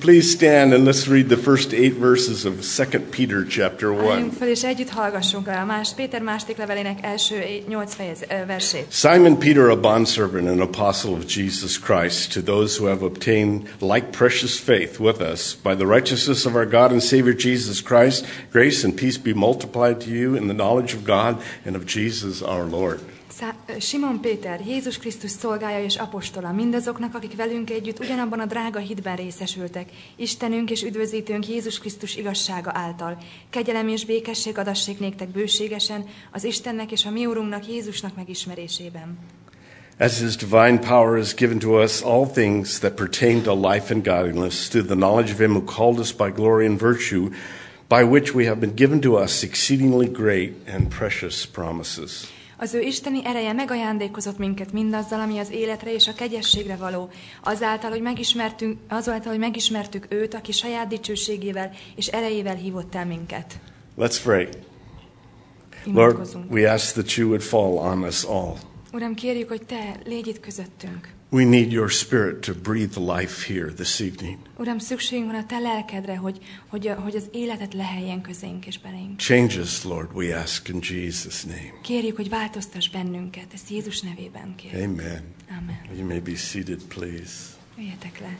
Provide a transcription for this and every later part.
Please stand and let's read the first 8 verses of 2 Peter chapter 1. Álljunk fel, és együtt hallgassunk el Péter második levelének első 8 versét. Simon Peter, a bondservant and apostle of Jesus Christ, to those who have obtained like precious faith with us, by the righteousness of our God and Savior Jesus Christ, grace and peace be multiplied to you in the knowledge of God and of Jesus our Lord. Simon Péter, Jézus Krisztus szolgája és apostola, mindazoknak, akik velünk együtt ugyanabban a drága hitben részesültek, Istenünk és üdvözítőnk Jézus Krisztus igazsága által. Kegyelem és békesség adassék néktek bőségesen az Istennek és a mi Urunknak, Jézusnak megismerésében. As his divine power has given to us all things that pertain to life and godliness, through the knowledge of him who called us by glory and virtue, by which we have been given to us exceedingly great and precious promises. Az ő isteni ereje megajándékozott minket mindazzal, ami az életre és a kegyességre való, azáltal, hogy megismertük őt, aki saját dicsőségével és erejével hívott el minket. Let's pray. Lord, we ask that you would fall on us all. Uram, kérjük, hogy te légy itt közöttünk. We need your spirit to breathe life here this evening. Uram, szükségünk van a te lelkedre, hogy az életet leheljen közénk és belénk. Change us, Lord, we ask in Jesus' name. Kérjük, hogy változtass bennünket, ezt Jézus nevében kérjük. Amen. Amen. You may be seated, please. Üljetek le.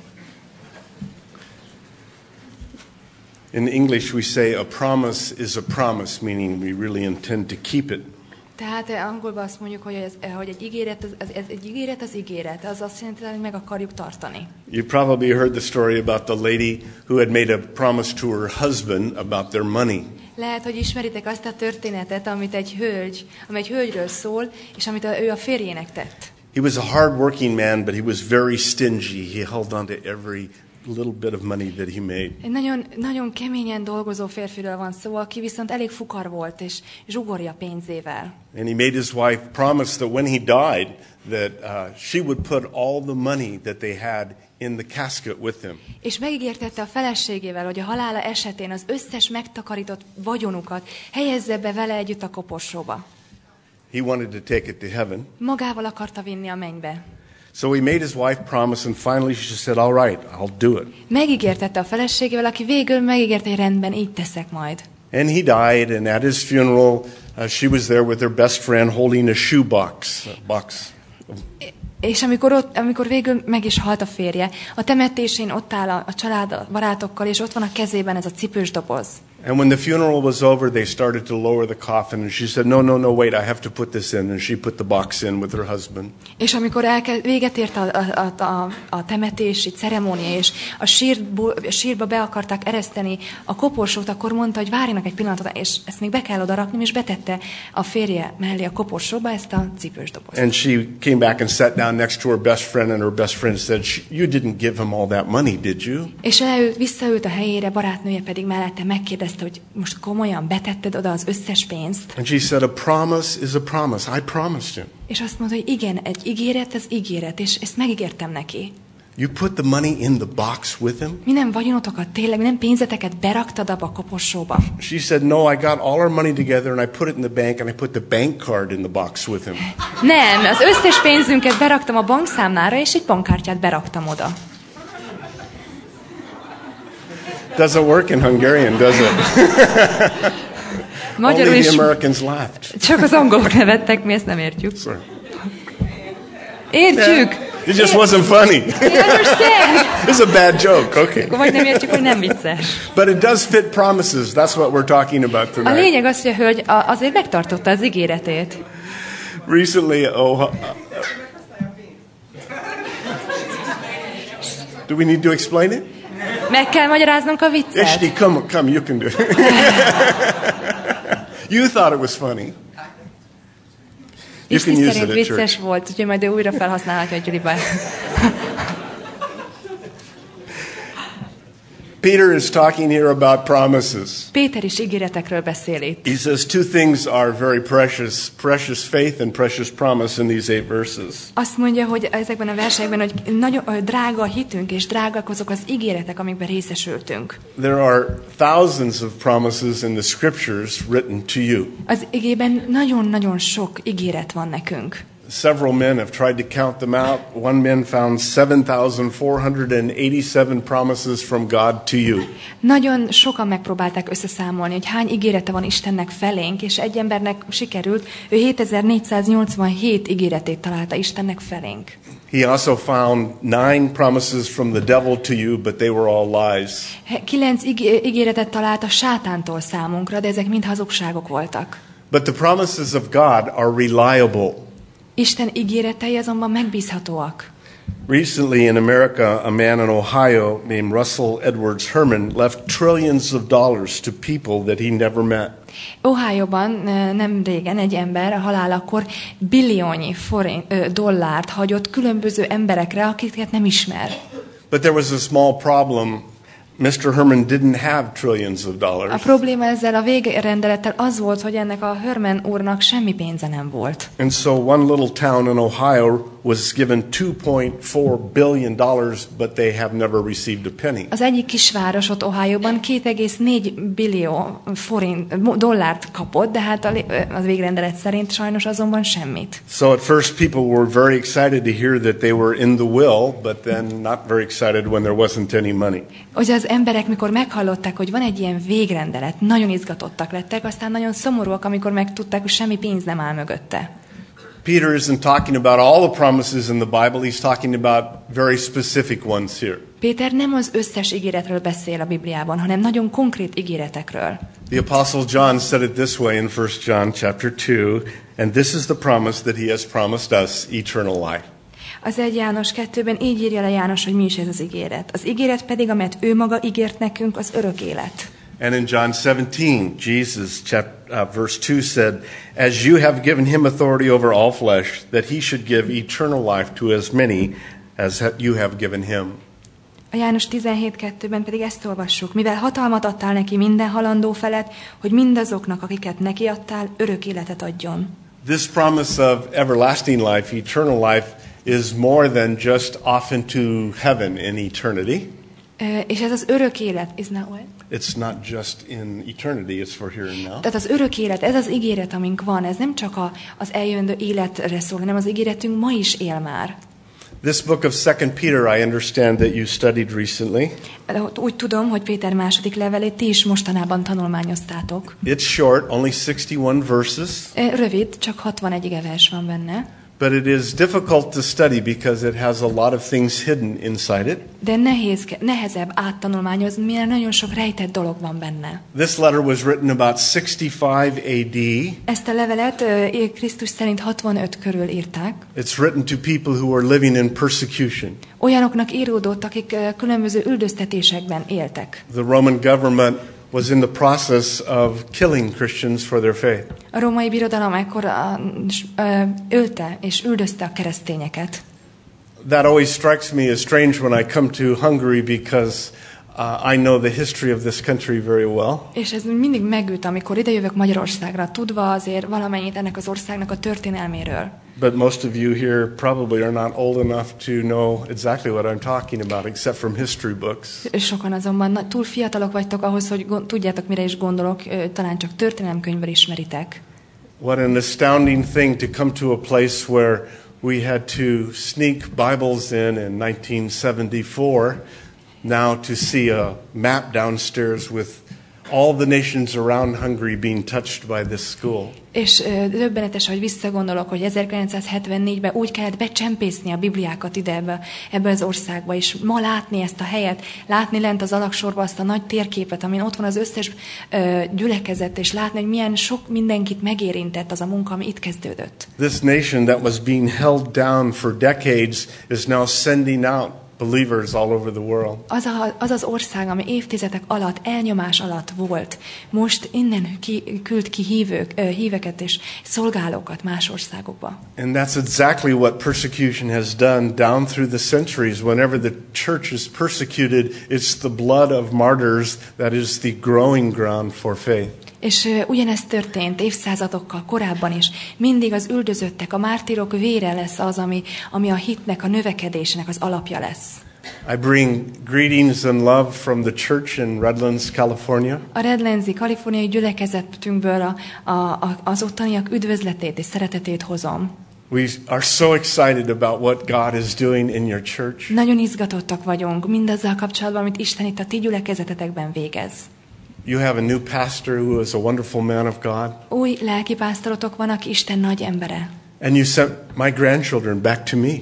In English we say a promise is a promise, meaning we really intend to keep it. Tehát angolban azt mondjuk, hogy egy ígéret az ígéret. Az azt jelenti, hogy meg akarjuk tartani. You probably heard the story about the lady who had made a promise to her husband about their money. Lehet, hogy ismeritek azt a történetet, ami egy hölgyről szól, és amit ő a férjének tett. He was a hard-working man, but he was very stingy. He held on to every little bit of money that he made. Egy nagyon keményen dolgozó férfiről van szó, aki viszont elég fukar volt, és zsugorja pénzével. And he made his wife promise that when he died, that she would put all the money that they had in the casket with him. És megígértette a feleségével, hogy a halála esetén az összes megtakarított vagyonukat helyezze be vele együtt a koporsóba. He wanted to take it to heaven. Magával akarta vinni a mennybe. So he made his wife promise, and finally she said, "All right, I'll do it." Megígértette a feleségével, aki végül megígérte, hogy rendben, így teszek majd. And he died, and at his funeral, she was there with her best friend holding a shoebox. És amikor végül meg is halt a férje, a temetésén ott áll a család, a barátokkal, és ott van a kezében ez a cipős doboz. And when the funeral was over, they started to lower the coffin, and she said, No, wait, I have to put this in. And she put the box in with her husband. És amikor véget ért a temetési ceremónia, és a sírba be akarták ereszteni a koporsót, akkor mondta, hogy várjanak egy pillanatot, és ezt még be kell odarakni, és betette a férje mellé a koporsóba ezt a cipős dobozt. And she came back and sat down next to her best friend, and her best friend said, You didn't give him all that money, did you? És visszaült a helyére, barátnője pedig mellette megkérdezte, hogy most komolyan betetted oda az összes pénzt. And she said, a promise is a promise. I promised him. És azt mondta, hogy igen, egy ígéret az ígéret, és ezt megígértem neki. You put the money in the box with him? Minden vagyonotokat, tényleg minden pénzeteket beraktad abba a koporsóba. She said, no, I got all our money together and I put it in the bank and I put the bank card in the box with him. Nem, az összes pénzünket beraktam a bankszámlára, és egy bankkártyát beraktam oda. Doesn't work in Hungarian, does it? Magyarul Only is the Americans laughed. csak az angolok nevettek, mi ezt nem értjük. Sorry. Értjük! It just wasn't funny. You understand? It's a bad joke, okay. Vagy nem értjük, hogy nem vicces. But it does fit promises. That's what we're talking about A tonight. lényeg az, hogy a hölgy azért megtartotta az ígéretét. Recently, do we need to explain it? Meg kell magyaráznunk a viccet. Ishti, come, you can do it. You thought it was funny. You can Isti use szerint it at vicces church. volt, úgyhogy majd ő újra felhasználhatja a gyűliben. Peter is talking here about promises. Péter is ígéretekről beszél itt. He says two things are very precious, precious faith and precious promise in these 8 verses. Azt mondja, hogy ezekben a versekben, hogy nagyon drága a hitünk, és drágak azok az ígéretek, amikben részesültünk. There are thousands of promises in the scriptures written to you. Az igében nagyon-nagyon sok ígéret van nekünk. Several men have tried to count them out. One man found 7,487 promises from God to you. Nagyon sokan megpróbálták összeszámolni, hogy hány ígérete van Istennek felénk, és egy embernek sikerült, ő 7487 ígéretét találta Istennek felénk. He also found 9 promises from the devil to you, but they were all lies. 9 ígéretet talált a sátántól számunkra, de ezek mind hazugságok voltak. But the promises of God are reliable. Isten ígéretei azonban megbízhatóak. Recently in America, a man in Ohio named Russell Edwards Herman left trillions of dollars to people that he never met. Ohioban nem régen egy ember a halálakor billiónyi dollárt hagyott különböző emberekre, akiket nem ismer. But there was a small problem. Mr. Herman didn't have trillions of dollars. A probléma ezzel a végrendelettel az volt, hogy ennek a Herman úrnak semmi pénze nem volt. And so one little town in Ohio was given $2.4 billion, but they have never received a penny. Az egyik kisváros ott Ohioban 2,4 billió dollárt kapott, de hát a végrendelet szerint sajnos azonban semmit. So at first people were very excited to hear that they were in the will, but then not very excited when there wasn't any money. Hogy az emberek, mikor meghallották, hogy van egy ilyen végrendelet, nagyon izgatottak lettek, aztán nagyon szomorúak, amikor megtudták, hogy semmi pénz nem áll mögötte. Peter isn't talking about all the promises in the Bible, he's talking about very specific ones here. Péter nem az összes ígéretről beszél a Bibliában, hanem nagyon konkrét ígéretekről. The Apostle John said it this way in 1 John chapter 2, and this is the promise that he has promised us, eternal life. Az 1 János 2-ben így írja le János, hogy mi is ez az ígéret. Az ígéret pedig, amelyet ő maga ígért nekünk, az örök élet. And in John 17, Jesus, verse 2 said, as you have given him authority over all flesh, that he should give eternal life to as many as you have given him. A János 17:2-ben pedig ezt olvassuk, mivel hatalmat adtál neki minden halandó felett, hogy mindazoknak, akiket neki adtál, örök életet adjon. This promise of everlasting life, eternal life, is more than just off into heaven in eternity. És ez az örök élet, is not what? It's not just in eternity, it's for here and now. Tehát az örök élet, ez az ígéret, amink van, ez nem csak az eljövendő életre szól, hanem az ígéretünk ma is él már. This book of 2 Peter, I understand that you studied recently. Úgy tudom, hogy Péter második levelét ti is mostanában tanulmányoztátok. It's short, only 61 verses. Rövid, csak 61 vers van benne. But it is difficult to study because it has a lot of things hidden inside it. De nehezebb áttanulmányozni, mivel nagyon sok rejtett dolog van benne. This letter was written about 65 AD. Ezt a levelet Krisztus szerint 65 körül írták. It's written to people who were living in persecution. Olyanoknak íródott, akik különböző üldöztetésekben éltek. The Roman government was in the process of killing Christians for their faith. A római birodalom ekkor ölte és üldözte a keresztényeket. That always strikes me as strange when I come to Hungary because I know the history of this country very well. És ez mindig megüt, amikor idejövök Magyarországra, tudva azért valamennyit ennek az országnak a történelméről. But most of you here probably are not old enough to know exactly what I'm talking about, except from history books. Sokan azonban túl fiatalok vagytok ahhoz, hogy tudjátok, mire is gondolok, talán csak történelemkönyvből ismeritek. What an astounding thing to come to a place where we had to sneak Bibles in 1974, now to see a map downstairs with all the nations around Hungary being touched by this school. És döbbenetes, hogy visszagondolok, hogy 1974-ben úgy kellett becsempészni a Bibliákat ide ebbe az országba, és ma látni ezt a helyet, látni lent az alaksorba azt a nagy térképet, amin ott van az összes gyülekezet, és látni, hogy milyen sok mindenkit megérintett az a munka, ami itt kezdődött. This nation that was being held down for decades is now sending out believers all over the world. Az az ország, ami évtizedek alatt, elnyomás alatt volt, most innen küld ki híveket és szolgálókat más országokba. And that's exactly what persecution has done down through the centuries. Whenever the church is persecuted, it's the blood of martyrs that is the growing ground for faith. És ugyanezt történt évszázadokkal korábban is. Mindig az üldözöttek, a mártírok vére lesz az, ami a hitnek, a növekedésének az alapja lesz. I bring greetings and love from the church in Redlands, California. A Redlandsi kaliforniai gyülekezetünkből az ottaniak üdvözletét és szeretetét hozom. We are so excited about what God is doing in your church. Nagyon izgatottak vagyunk mindazzal kapcsolatban, amit Isten itt a ti gyülekezetetekben végez. You have a new pastor who is a wonderful man of God. Új lelkipásztorotok van, aki Isten nagy embere. And you sent my grandchildren back to me.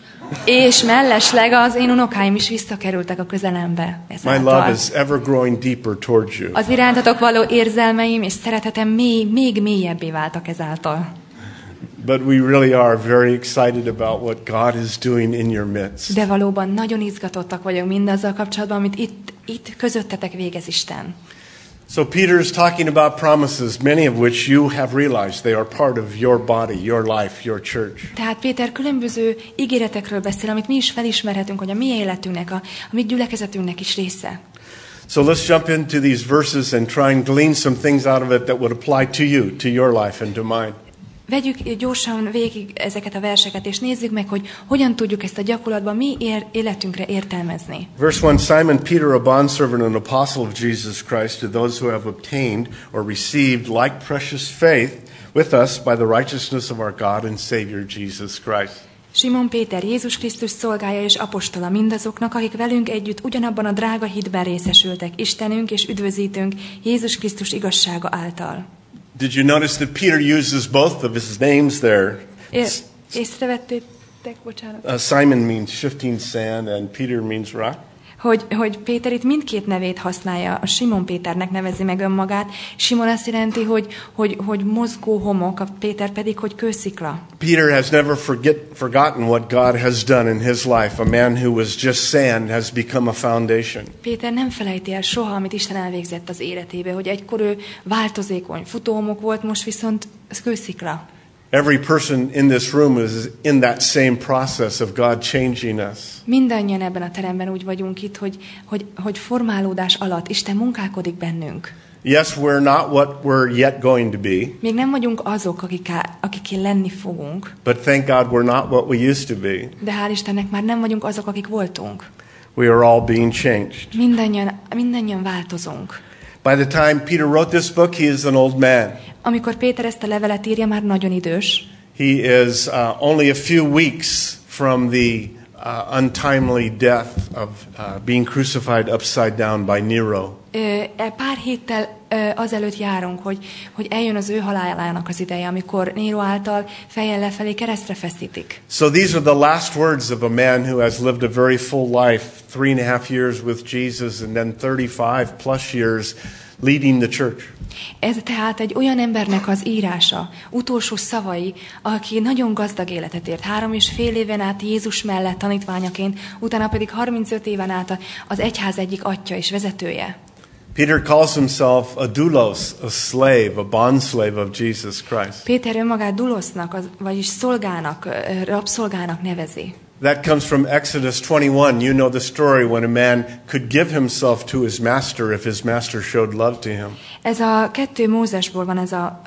És mellesleg az én unokáim is visszakerültek a közelembe. My love is ever growing deeper towards you. Az irántatok való érzelmeim és szeretetem még mélyebbé váltak ezáltal. But we really are very excited about what God is doing in your midst. De valóban nagyon izgatottak vagyok mindazzal kapcsolatban, amit itt közöttetek végez Isten. So Peter is talking about promises, many of which you have realized they are part of your body, your life, your church. Tehát Péter különböző ígéretekről beszél, amit mi is felismerhetünk, hogy a mi életünknek, a mi gyülekezetünknek is része. So let's jump into these verses and try and glean some things out of it that would apply to you, to your life and to mine. Vegyük gyorsan végig ezeket a verseket, és nézzük meg, hogy hogyan tudjuk ezt a gyakorlatban mi életünkre értelmezni. Verse 1, Simon Peter, a bondservant and apostle of Jesus Christ, to those who have obtained or received like precious faith with us by the righteousness of our God and Savior Jesus Christ. Simon Péter, Jézus Krisztus szolgája és apostola mindazoknak, akik velünk együtt ugyanabban a drága hitben részesültek, Istenünk és üdvözítőnk Jézus Krisztus igazsága által. Did you notice that Peter uses both of his names there? Észrevettétek, bocsánat. Simon means shifting sand and Peter means rock. Hogy Péter itt mindkét nevét használja, a Simon Péternek nevezi meg önmagát. Simon azt jelenti, hogy mozgó homok, a Péter pedig, hogy kőszikla. Peter has never forgotten what God has done in his life. A man who was just sand has become a foundation. Péter nem felejti el soha, amit Isten elvégzett az életébe, hogy egykor ő változékony futóhomok volt, most viszont kőszikla. Every person in this room is in that same process of God changing us. Mindannyian ebben a teremben úgy vagyunk itt, hogy formálódás alatt Isten munkálkodik bennünk. Yes, we're not what we're yet going to be. Még nem vagyunk azok, akik lenni fogunk. But thank God we're not what we used to be. De hál' Istennek már nem vagyunk azok, akik voltunk. We are all being changed. Mindannyian változunk. By the time Peter wrote this book, he is an old man. Amikor Péter ezt a levelet írja, már nagyon idős. He is only a few weeks from the untimely death of being crucified upside down by Nero. Pár héttel azelőtt járunk, hogy eljön az ő halálának az ideje, amikor Nero által fejjel lefelé keresztre feszítik. So these are the last words of a man who has lived a very full life, 3.5 years with Jesus and then 35 plus years leading the church. Ez tehát egy olyan embernek az írása, utolsó szavai, aki nagyon gazdag életet ért. 3,5 éven át Jézus mellett tanítványaként, utána pedig 35 éven át az egyház egyik atya és vezetője. Peter calls himself a doulos, a slave, a bondslave of Jesus Christ. Péter önmagát dulosznak, vagyis szolgának, rabszolgának nevezi. That comes from Exodus 21. You know the story when a man could give himself to his master if his master showed love to him. Ez a 2 Mózesból van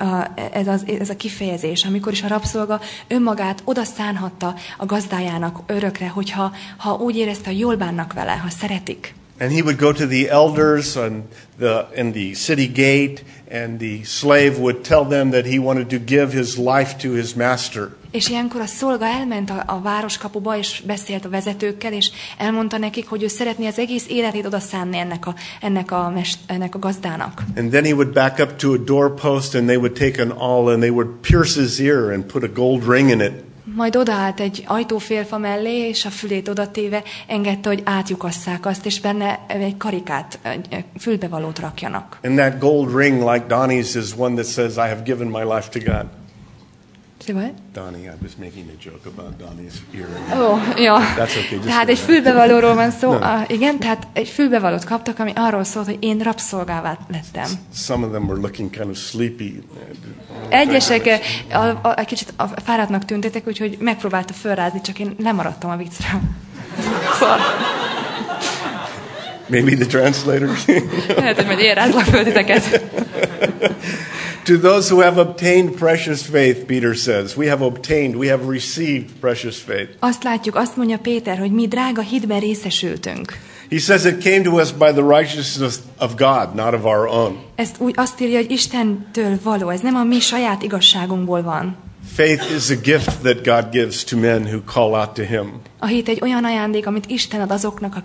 ez a kifejezés, amikor is a rabszolga önmagát odaszánhatta a gazdájának örökre, hogyha úgy érezte, hogy jól bánnak vele, ha szeretik. And he would go to the elders in the city gate, and the slave would tell them that he wanted to give his life to his master. És ilyenkor a szolga elment a városkapuba, és beszélt a vezetőkkel, és elmondta nekik, hogy ő szeretné az egész életét odaszánni ennek a gazdának. And then he would back up to a doorpost, and they would take an awl, and they would pierce his ear and put a gold ring in it. Majd odaállt egy ajtófélfa mellé, és a fülét odatéve engedte, hogy átlyukasszák azt, és benne egy karikát, egy fülbevalót rakjanak. And that gold ring, like Donnie's, is one that says, I have given my life to God. What? Donnie, I was making a joke about Donnie's ear. Ja. That's okay. Tehát egy fülbevalóról van szó. Igen, tehát egy fülbevalót kaptak, ami arról szólt, hogy én rabszolgává lettem. Some of them were looking kind of sleepy. Egyesek egy kicsit fáradtnak tűntetek, úgyhogy megpróbálta fölrázni, csak én lemaradtam a viccről. Szóval... Maybe the translators. Lehet, hogy majd én rázlak föl titeket. To those who have obtained precious faith, Peter says, we have received precious faith. Azt látjuk, azt mondja Péter, hogy mi drága hitben részesültünk. He says it came to us by the righteousness of God, not of our own. Ezt úgy azt írja, hogy Istentől való, ez nem a mi saját igazságunkból van. Faith is a gift that God gives to men who call out to him. A hit egy olyan ajándék, amit Isten ad azoknak,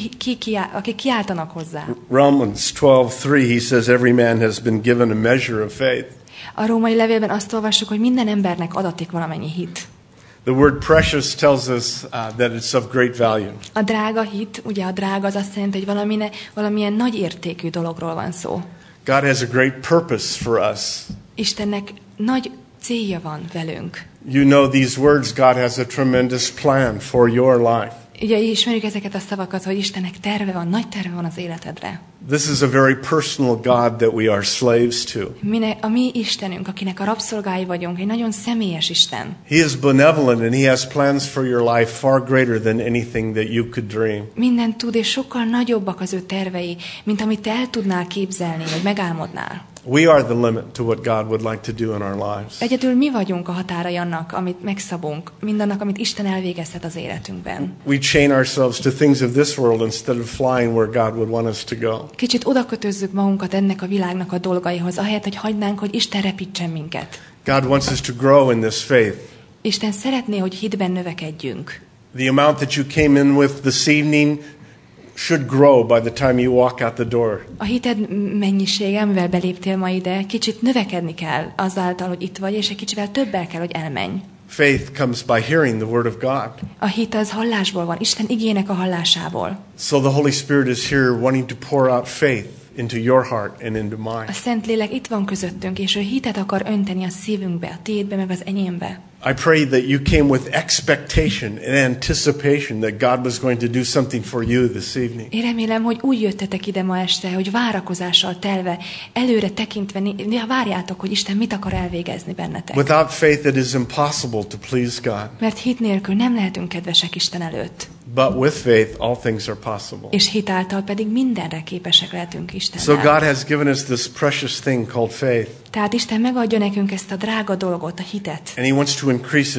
akik kiáltanak hozzá. Romans 12:3 he says every man has been given a measure of faith. A római levélben azt olvassuk, hogy minden embernek adatik valamennyi hit. The word precious tells us that it's of great value. A drága hit, ugye a drága az azt jelenti, hogy valamilyen nagy értékű dologról van szó. God has a great purpose for us. Istennek nagy célja van velünk. You know these words, God has a tremendous plan for your life. Ugye ismerjük ezeket a szavakat, hogy Istennek terve van, nagy terve van az életedre. This is a very personal God that we are slaves to. A mi Istenünk, akinek a rabszolgái vagyunk, egy nagyon személyes Isten. He is benevolent and he has plans for your life far greater than anything that you could dream. Mindent tud, és sokkal nagyobbak az ő tervei, mint amit te el tudnál képzelni, vagy megálmodnál. We are the limit to what God would like to do in our lives. Egyedül mi vagyunk a határai annak, amit megszabunk, mindannak, amit Isten elvégezhet az életünkben. We chain ourselves to things of this world instead of flying where God would want us to go. Kicsit odakötözzük magunkat ennek a világnak a dolgaihoz, ahelyett, hogy hagynánk, hogy Isten repítsen minket. God wants us to grow in this faith. Isten szeretné, hogy hitben növekedjünk. The amount that you came in with this evening should grow by the time you walk out the door. A hited mennyisége, amivel beléptél ma ide, kicsit növekedni kell azáltal, hogy itt vagy, és egy kicsivel többel kell, hogy elmenj. Faith comes by hearing the word of God. A hit az hallásból van, Isten igének a hallásából. So the Holy Spirit is here wanting to pour out faith into your heart and into mine. A Szentlélek itt van közöttünk, és ő hitet akar önteni a szívünkbe, a tiédbe, meg az enyémbe. I pray that you came with expectation and anticipation that God was going to do something for you this evening. Én remélem, hogy úgy jöttetek ide ma este, hogy várakozással telve, előre tekintve, várjátok, hogy Isten mit akar elvégezni bennetek. Without faith it is impossible to please God. Mert hit nélkül nem lehetünk kedvesek Isten előtt. But with faith all things are possible. És hit által pedig mindenre képesek lehetünk Istennel. So God has given us this precious thing called faith. Tehát Isten megadja nekünk ezt a drága dolgot, a hitet. And he wants to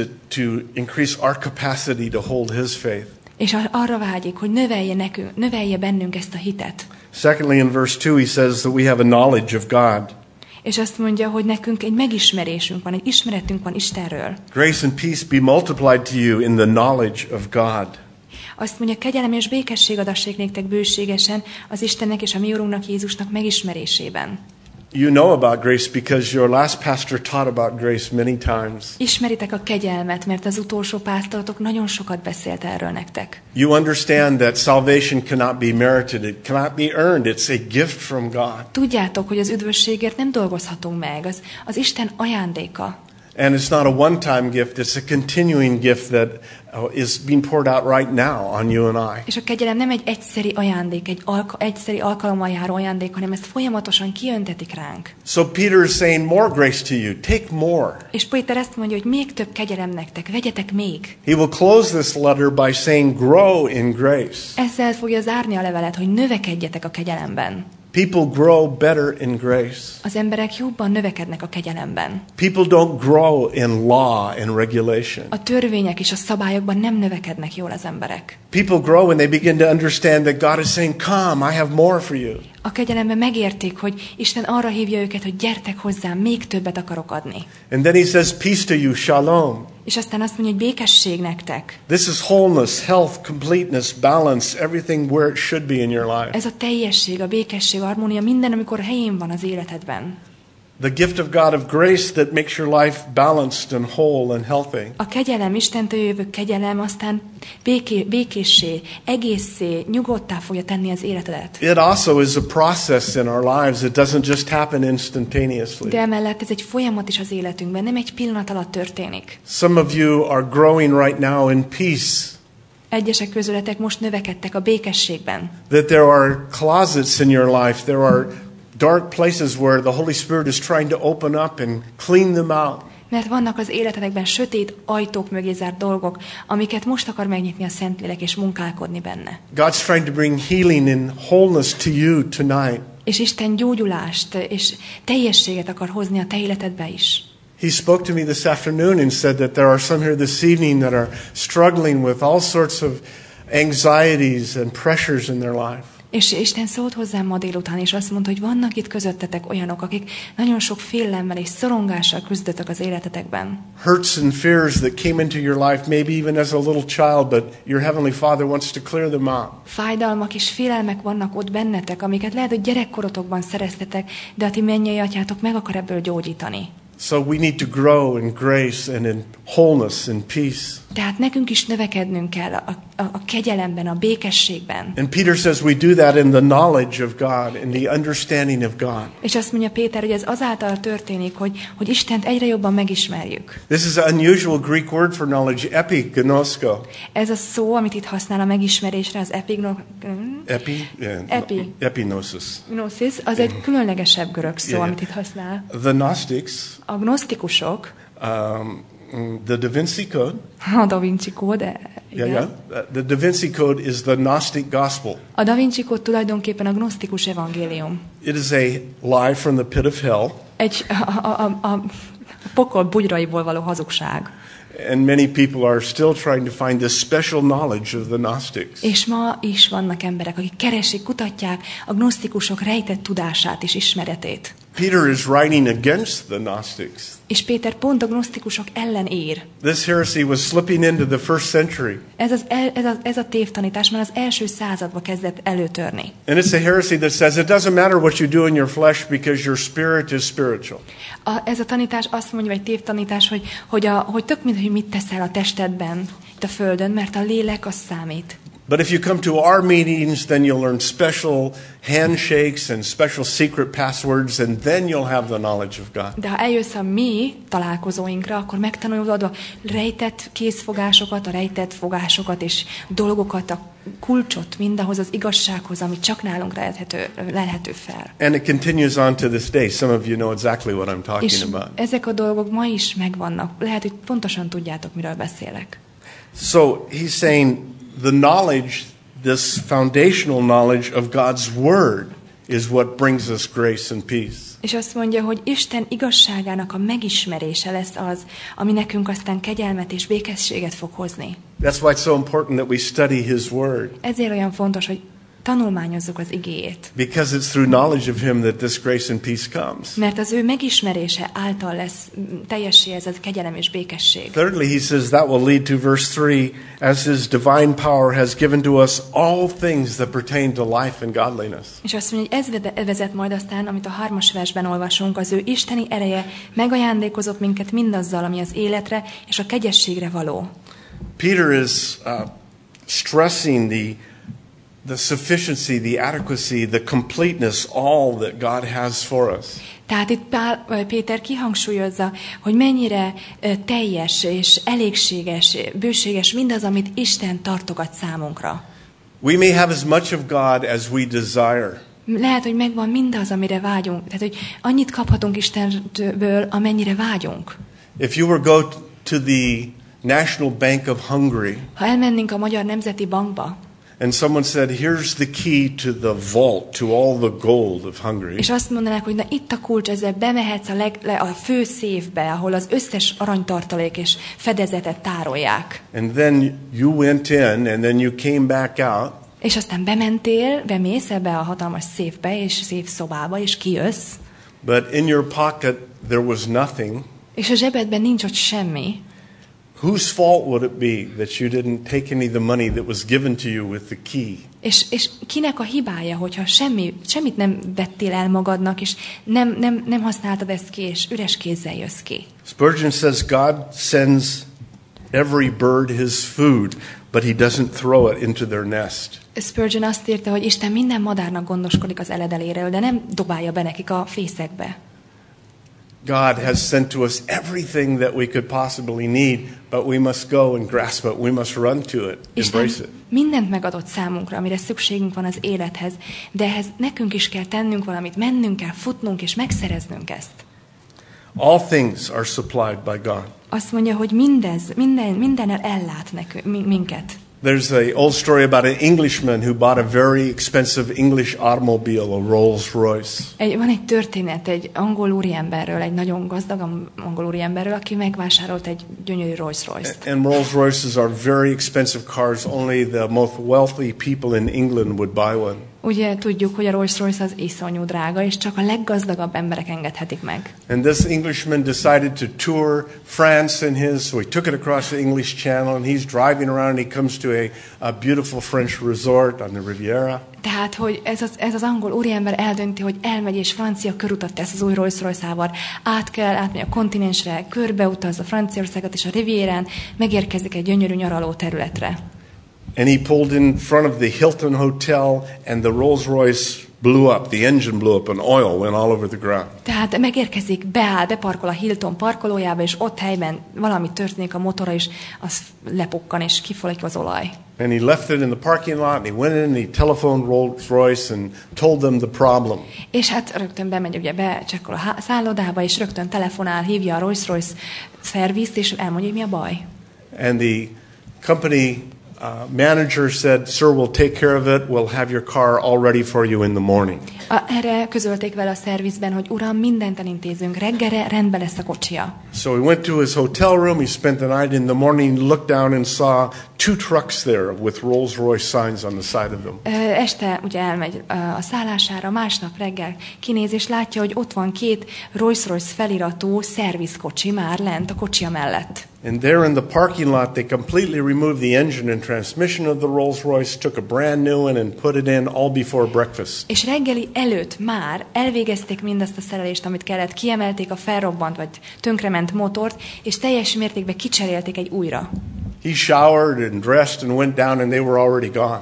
increase our capacity to hold his faith. És arra vágyik, hogy növelje bennünk ezt a hitet. Secondly, in verse 2 he says that we have a knowledge of God. És azt mondja, hogy nekünk egy megismerésünk van, egy ismeretünk van Istenről. Grace and peace be multiplied to you in the knowledge of God. Azt mondja, kegyelem és békesség adassék néktek bőségesen az Istennek és a mi Urunknak Jézusnak megismerésében. You know about grace because your last pastor taught about grace many times. Ismeritek a kegyelmet, mert az utolsó pásztorotok nagyon sokat beszélt erről nektek. You understand that salvation cannot be merited, it cannot be earned, it's a gift from God. Tudjátok, hogy az üdvösségért nem dolgozhatunk meg, az Isten ajándéka. And it's not a one-time gift, it's a continuing gift that is being poured out right now on you and I. És a kegyelem nem egy egyszeri ajándék, egy egyszeri alkalommal járó ajándék, hanem ezt folyamatosan kiöntetik ránk. So Peter is saying more grace to you, take more. És Péter ezt mondja, hogy még több kegyelem nektek, vegyetek még. He will close this letter by saying grow in grace. Ezzel fogja zárni a levelet, hogy növekedjetek a kegyelemben. People grow better in grace. Az emberek jobban növekednek a kegyelemben. People don't grow in law and regulation. A törvények és a szabályokban nem növekednek jól az emberek. People grow when they begin to understand that God is saying, "Come, I have more for you." A kegyelemben megérték, hogy Isten arra hívja őket, hogy gyertek hozzám, még többet akarok adni. And then he says, "Peace to you, shalom." És aztán azt mondja, hogy békesség nektek. This is wholeness, health, completeness, balance, everything where it should be in your life. Ez a teljesség, a békesség, a harmónia, minden, amikor helyén van az életedben. The gift of God of grace that makes your life balanced and whole and healthy. A kegyelem, Istentől jövő kegyelem aztán békéssé, egészé, nyugodtá fogja tenni az életedet. It also is a process in our lives. It doesn't just happen instantaneously. De emellett ez egy folyamat is az életünkben, nem egy pillanat alatt történik. Some of you are growing right now in peace. Egyesek közületek most növekedtek a békességben. That there are closets in your life. There are dark places where the Holy Spirit is trying to open up and clean them out. Mert vannak az életedekben sötét ajtók mögé zárt dolgok, amiket most akar megnyitni a Szentlélek és munkálkodni benne. God's trying to bring healing and wholeness to you tonight. És Isten gyógyulást és teljességet akar hozni a te életedbe is. He spoke to me this afternoon and said that there are some here this evening that are struggling with all sorts of anxieties and pressures in their life. És Isten szólt hozzám ma délután, és azt mondta, hogy vannak itt közöttetek olyanok, akik nagyon sok félelemmel és szorongással küzdöttek az életetekben. Hurts and fears that came into your life, maybe even as a little child, but your Heavenly Father wants to clear them out. Fájdalmak és félelmek vannak ott bennetek, amiket lehet, hogy gyerekkorotokban szereztetek, de a ti mennyei atyátok meg akar ebből gyógyítani. So we need to grow in grace and in wholeness and peace. Tehát nekünk is növekednünk kell a kegyelemben, a békességben. And Peter says we do that in the knowledge of God, in the understanding of God. És azt mondja Péter, hogy ez azáltal történik, hogy Istent egyre jobban megismerjük. This is an unusual Greek word for knowledge, epignosko. Ez a szó, amit itt használ a megismerésre, az epignosis. Gnosis, az egy különlegesebb görög szó, amit itt használ. The Gnostics, a gnosztikusok, the Da Vinci Code. A Da Vinci Code, igen. The Da Vinci Code is the Gnostic Gospel. A Da Vinci Code tulajdonképpen a gnosztikus evangélium. It is a lie from the pit of hell. A pokol bugyraiból való hazugság. And many people are still trying to find this special knowledge of the Gnostics. És ma is vannak emberek, akik keresik, kutatják a gnosztikusok rejtett tudását és ismeretét. Peter is writing against the Gnostics. És Péter pont a gnosztikusok ellen ír. This heresy was slipping into the first century. Ez a tévtanítás már az első századba kezdett előtörni. And it's a heresy that says it doesn't matter what you do in your flesh because your spirit is spiritual. Ez a tanítás azt mondja, vagy tévtanítás, hogy tök mindegy, hogy mit teszel a testedben, itt a földön, mert a lélek az számít. But if you come to our meetings, then you'll learn special handshakes and special secret passwords, and then you'll have the knowledge of God. De ha eljössz a mi találkozóinkra, akkor megtanulod a rejtett készfogásokat, a rejtett fogásokat és dolgokat, a kulcsot mindahhoz az igazsághoz, ami csak nálunk lelhető fel. And it continues on to this day. Some of you know exactly what I'm talking és about. ezek a dolgok ma is megvannak. Lehet, hogy pontosan tudjátok, miről beszélek. So he's saying the knowledge, this foundational knowledge of God's Word is what brings us grace and peace. És azt mondja, hogy Isten igazságának a megismerése lesz az, ami nekünk aztán kegyelmet és békességet fog hozni. That's why it's so important that we study His Word. Ezért olyan fontos, hogy tanulmányozzuk az igéjét. Because it's through knowledge of Him that this grace and peace comes. Mert az ő megismerése által lesz teljessé ez a kegyelem és békesség. Thirdly, he says that will lead to verse 3, as His divine power has given to us all things that pertain to life and godliness. És azt mondja, hogy ez vezet majd aztán, amit a 3. versben olvasunk, az ő isteni ereje megajándékozott minket mindazzal, ami az életre és a kegyességre való. Peter is stressing the sufficiency, the adequacy, the completeness, all that God has for us. Tehát itt Péter kihangsúlyozza, hogy mennyire teljes és elégséges, bőséges mindaz, amit Isten tartogat számunkra. We may have as much of God as we desire. Lehet, hogy megvan mindaz, amire vágyunk. Tehát, hogy annyit kaphatunk Istenből, amennyire vágyunk. If you were go to the National Bank of Hungary, ha elmennénk a Magyar Nemzeti Bankba, and someone said, here's the key to the vault, to all the gold of Hungary. És azt mondanák, hogy na itt a kulcs, ezzel bemehetsz a fő széfbe, ahol az összes aranytartalék és fedezetet tárolják. And then you went in, and then you came back out. És aztán bemész ebbe a hatalmas széfbe, és széfszobába, és kijössz. But in your pocket there was nothing. És a zsebedben nincs ott semmi. Whose fault would it be that you didn't take any of the money that was given to you with the key? És kinek a hibája, hogyha semmit nem vettél el magadnak, és nem használtad ezt ki, és üres kézzel jössz ki. Spurgeon says God sends every bird his food, but he doesn't throw it into their nest. Spurgeon azt írta, hogy Isten minden madárnak gondoskodik az eledeléről, de nem dobálja be nekik a fészekbe. God has sent to us everything that we could possibly need, but we must go and grasp it. We must run to it, embrace it. Mindent megadott számunkra, amire szükségünk van az élethez, de ehhez nekünk is kell tennünk valamit, mennünk kell, futnunk és megszereznünk ezt. All things are supplied by God. Azt mondja, hogy mindennel ellát minket. There's an old story about an Englishman who bought a very expensive English automobile, a Rolls-Royce. Van egy történet egy angol úriemberről, egy nagyon gazdag angol úriemberről, aki megvásárolt egy gyönyörű Rolls-Royce-t. And Rolls-Royces are very expensive cars. Only the most wealthy people in England would buy one. Ugye tudjuk, hogy a Rolls-Royce az iszonyú drága, és csak a leggazdagabb emberek engedhetik meg. And this Englishman decided to tour France in his, so he took it across the English Channel, and he's driving around, and he comes to a beautiful French resort on the Riviera. Tehát, hogy ez az angol úriember eldönti, hogy elmegy és francia körutat tesz az új Rolls-Royce-ával, átmegy a kontinensre, körbeutaz a Franciaországot, és a Rivierán megérkezik egy gyönyörű nyaraló területre. And he pulled in front of the Hilton Hotel, and the Rolls-Royce blew up. The engine blew up, and oil went all over the ground. Tehát megérkezik, beparkol a Hilton parkolójába, és ott helyben valami történik a motora, és az lepukkan, és kifolyik az olaj. And he left it in the parking lot, and he went in, and he telephoned Rolls-Royce and told them the problem. És hát rögtön bemegy, ugye becsekkol a szállodába, és rögtön telefonál, hívja a Rolls-Royce szervizt, és elmondja, hogy mi a baj. And the company manager said, "Sir, we'll take care of it. We'll have your car all ready for you in the morning." Erre közölték vele a szervizben, hogy uram, mindent elintézünk, reggelre rendben lesz a kocsia. So he went to his hotel room, he spent the night. In the morning, looked down and saw 2 trucks there with Rolls-Royce signs on the side of them. Este ugye elmegy a szállására, másnap reggel kinéz, és látja, hogy ott van 2 Rolls-Royce feliratú szervizkocsi már lent a kocsia mellett. And there in the parking lot, they completely removed the engine and transmission of the Rolls-Royce, took a brand new one and put it in all before breakfast. És reggeli előtt már elvégezték mindazt a szerelést, amit kellett, kiemelték a felrobbant vagy tönkrement motort, és teljes mértékben kicserélték egy újra. He showered and dressed and went down, and they were already gone.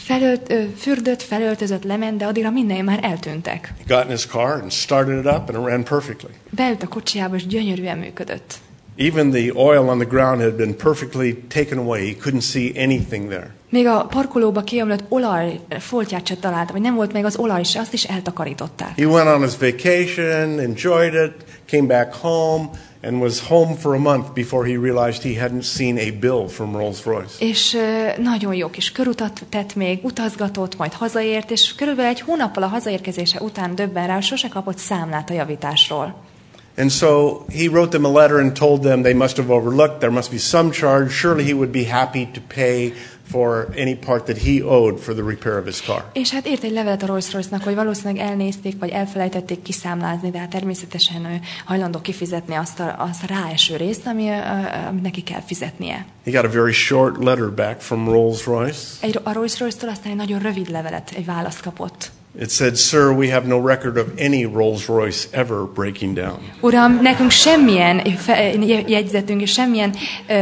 Fürdött, felöltözött, lement, de addigra minden már eltűntek. He got in his car and started it up, and it ran perfectly. Beült a kocsiába, és gyönyörűen működött. Even the oil on the ground had been perfectly taken away. He couldn't see anything there. Még a parkolóba kiömlött olajfoltját se találta, vagy nem volt meg az olaj se, azt is eltakarították. He went on his vacation, enjoyed it, came back home, and was home for a month before he realized he hadn't seen a bill from Rolls-Royce. És nagyon jó kis körutat tett még, utazgatott, majd hazaért, és körülbelül egy hónappal a hazaérkezése után döbben rá, hogy sose kapott számlát a javításról. And so he wrote them a letter and told them they must have overlooked. There must be some charge. Surely he would be happy to pay for any part that he owed for the repair of his car. És hát írt egy levelet a Rolls-Royce-nak, hogy valószínűleg elnézték, vagy elfelejtették kiszámlázni, de hát természetesen ő hajlandó kifizetni azt a ráeső részt, amit neki kell fizetnie. He got a very short letter back from Rolls-Royce. A Rolls-Royce-tól aztán egy nagyon rövid levelet, egy választ kapott. It said, "Sir, we have no record of any Rolls-Royce ever breaking down." Uram, nekünk semmilyen jegyzetünk és semmilyen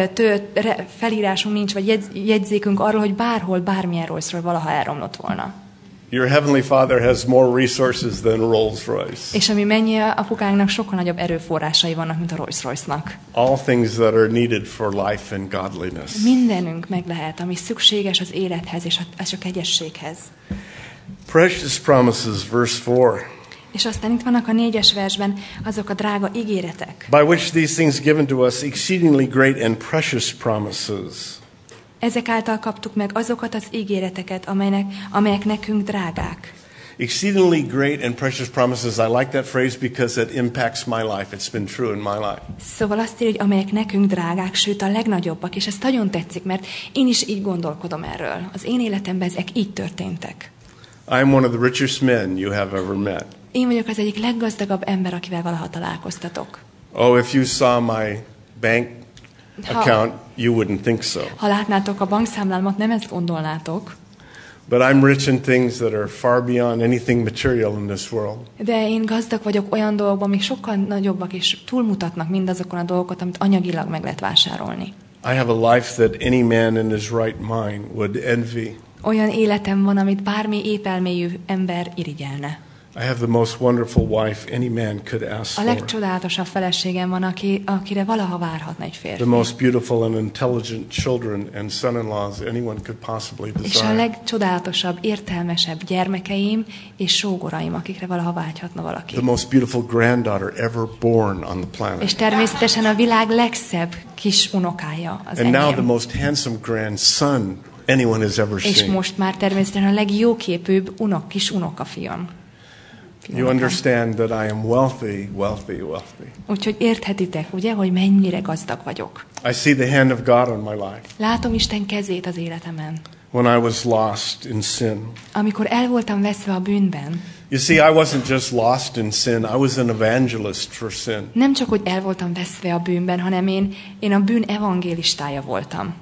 felírásunk nincs, vagy jegyzékünk arról, hogy bárhol, bármilyen Rolls-Royce valaha elromlott volna. Your heavenly Father has more resources than Rolls-Royce. És a mi mennyi apukánknak sokkal nagyobb erőforrásai vannak, mint a Rolls-Royce-nak. All things that are needed for life and godliness. Mindenünk meg lehet, ami szükséges az élethez és a kegyességhez. Precious promises, verse 4. És aztán itt vannak a 4-es versben azok a drága ígéretek. By which these things given to us exceedingly great and precious promises. Ezek által kaptuk meg azokat az ígéreteket, amelyek nekünk drágák. Exceedingly great and precious promises. I like that phrase because it impacts my life. It's been true in my life. Szóval azt írja, hogy amelyek nekünk drágák, sőt a legnagyobbak, és ez nagyon tetszik, mert én is így gondolkodom erről. Az én életemben ezek így történtek. I'm one of the richest men you have ever met. Én vagyok az egyik leggazdagabb ember, akivel valaha találkoztatok. Oh, if you saw my bank account, you wouldn't think so. Ha látnátok a bankszámlámat, nem ezt gondolnátok. But I'm rich in things that are far beyond anything material in this world. De én gazdag vagyok olyan dolgokban, amik sokkal nagyobbak és túlmutatnak mindazokon a dolgokat, amit anyagilag meg lehet vásárolni. I have a life that any man in his right mind would envy. Olyan életem van, amit bármi épelmélyű ember irigyelne. I have the most wonderful wife any man could ask A for. legcsodálatosabb feleségem van, akire valaha várhatna egy férfi. The most beautiful and intelligent children and son-in-laws anyone could possibly És a desire. legcsodálatosabb, értelmesebb gyermekeim és sógoraim, akikre valaha vágyhatna valaki. The most beautiful granddaughter ever born on the És planet. természetesen a világ legszebb kis unokája az And now the enyém. most handsome grandson anyone has ever És seen. most már természetesen a legjóképűbb kis unokafiam. You understand that I am wealthy, wealthy, wealthy. Úgyhogy érthetitek, ugye, hogy mennyire gazdag vagyok. I see the hand of God on my life. Látom Isten kezét az életemen. when I was lost in sin. Amikor el voltam veszve a bűnben. You see, I wasn't just lost in sin, I was an evangelist for sin. Nem csak, hogy el voltam veszve a bűnben, hanem én a bűn evangélistája voltam.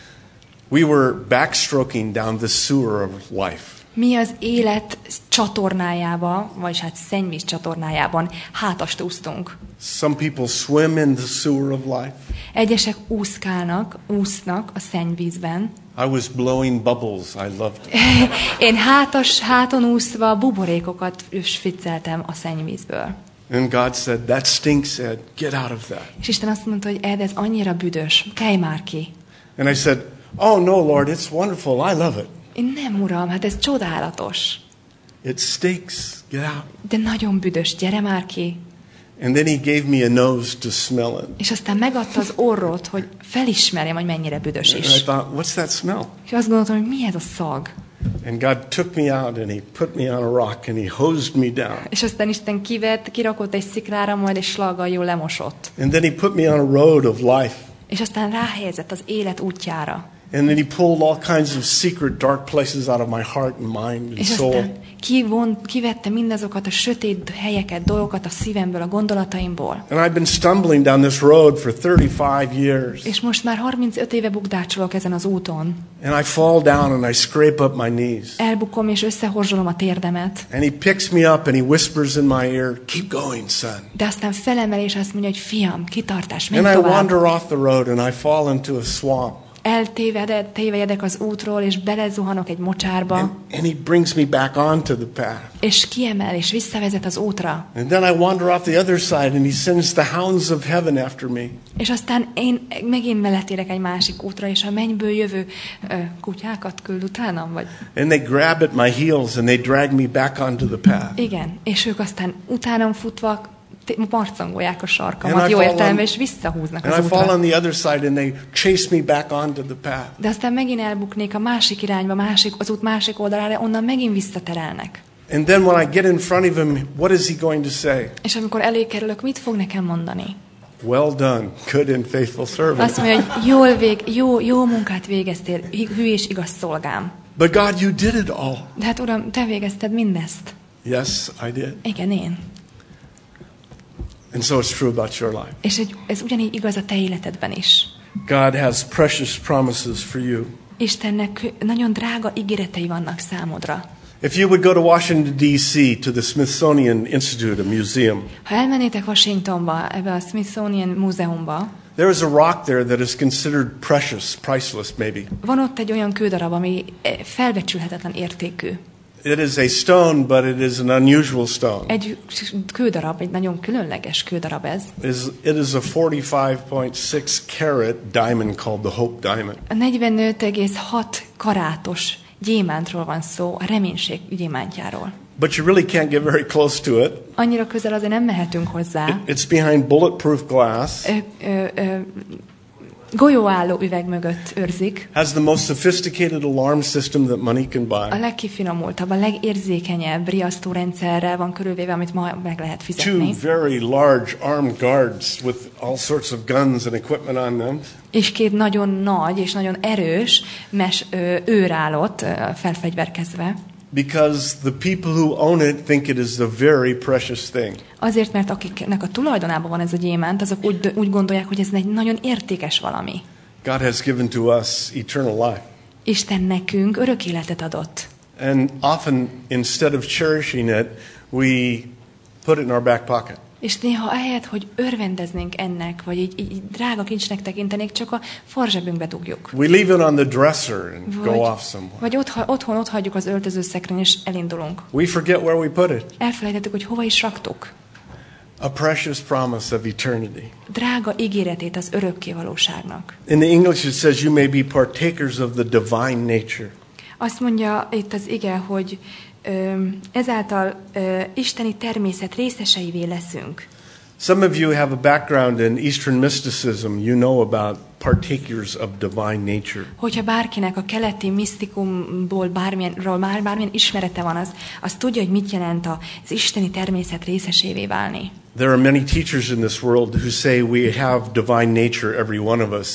We were backstroking down the sewer of life. Mi az élet csatornájába, vagyis hát szennyvíz csatornájában hátast úsztunk. Some people swim in the sewer of life. Egyesek úsznak a szennyvízben. I was blowing bubbles. I loved it. Én háton úszva buborékokat vicceltem a szennyvízből. And God said, that stinks, Ed. Get out of that. És Isten azt mondta, hogy Ed, ez annyira büdös, kelj már ki. And I said, oh no, Lord, it's wonderful. I love it. Én nem, Uram, hát ez csodálatos. It stinks. Get out. De nagyon büdös, gyere már ki. And then he gave me a nose to smell it. És aztán megadta az orrot, hogy felismerjem, hogy mennyire büdös And I is. thought, what's that smell? És azt gondoltam, hogy mi ez a szag. And God took me out and he put me on a rock and he hosed me down. És aztán Isten kirakott egy sziklára, majd egy slaggal jól lemosott. And then he put me on a road of life. És aztán ráhelyezett az élet útjára. And then he pulled all kinds of secret dark places out of my heart and mind and És soul. aztán kivette mindazokat a sötét helyeket, dolgokat a szívemből, a gondolataimból. And I've been stumbling down this road for 35 years. És most már 35 éve bukdácsolok ezen az úton. And I fall down and I scrape up my knees. Elbukom és összehorzsolom a térdemet. And he picks me up and he whispers in my ear, keep going, son. De aztán felemel és azt mondja, hogy fiam, kitartás, menj And I tovább. wander off the road and I fall into a swamp. Eltévedek az útról, és belezuhanok egy mocsárba, And he brings me back onto the path. és kiemel, és visszavezet az útra. And then I wander off the other side and he sends the hounds of heaven after me. És aztán én megint meletérek egy másik útra, és a mennyből jövő kutyákat küld utánam, vagy... And they grab at my heels and they drag me back onto the path. Igen, és ők aztán utánam futva marcangolják a And sarkamat, I jó fall értelemben, on- és visszahúznak And az I fall útra. on the other side and they chase me back onto the path. De aztán megint elbuknék a másik irányba, az út másik oldalára, onnan megint visszaterelnek. And then when I get in front of him, what is he going to say? És amikor elé kerülök, mit fog nekem mondani? Well done, good and faithful servant. Azt mondja, hogy jó munkát végeztél, hű és igaz szolgám. But God, you did it all. De hát Uram, te végezted mindezt. Yes, I did. Igen, én. And so it's true about your life. És ez ugyanígy igaz a te életedben is. God has precious promises for you. Istennek nagyon drága ígéretei vannak számodra. If you would go to Washington, D.C., to the Smithsonian Institute, a museum, Ha elmennétek Washingtonba, ebbe a Smithsonian Múzeumba, there is a rock there that is considered precious, priceless maybe. van ott egy olyan kődarab, ami felbecsülhetetlen értékű. It is a stone, but it is an unusual stone. Egy kődarab, egy nagyon különleges kődarab ez. It is a 45.6 carat diamond called the Hope Diamond. A 45,6 karátos gyémántról van szó, a reménység gyémántjáról. But you really can't get very close to it. Annyira közel azért nem mehetünk hozzá. It's behind bulletproof glass. Golyóálló üveg mögött őrzik. Has the most sophisticated alarm system that money can A buy. legkifinomultabb, a legérzékenyebb riasztórendszerrel van körülvéve, amit ma meg lehet Two fizetni. very large armed guards with all sorts of guns and equipment on them. És két nagyon nagy és nagyon erős őr állott felfegyverkezve. Because the people who own it think it is a very precious thing. Azért, mert akiknek a tulajdonában van ez a gyémánt, azok úgy gondolják, hogy ez egy nagyon értékes valami. God has given to us eternal life. Isten nekünk örök életet adott. And often, instead of cherishing it, we put it in our back pocket. És néha ahelyett, hogy örvendeznénk ennek, vagy így drága kincsnek tekintenék, csak a farzsebünkbe dugjuk. We leave it on the dresser and go off somewhere. Vagy otthon ott hagyjuk az öltözőszekrény, és elindulunk. We forget where we put it. Elfelejtettük, hogy hova is raktuk. A precious promise of eternity. Drága ígéretét az örökké valóságnak. In the English it says you may be partakers of the divine nature. Azt mondja itt az ige, hogy ezáltal isteni természet részeseivé leszünk. Some of you have a background in Eastern mysticism. You know about partakers of divine nature. Hogyha bárkinek a keleti misztikumból bármilyen ismerete van, az tudja, hogy mit jelent az isteni természet részesévé válni. There are many teachers in this world who say we have divine nature, every one of us.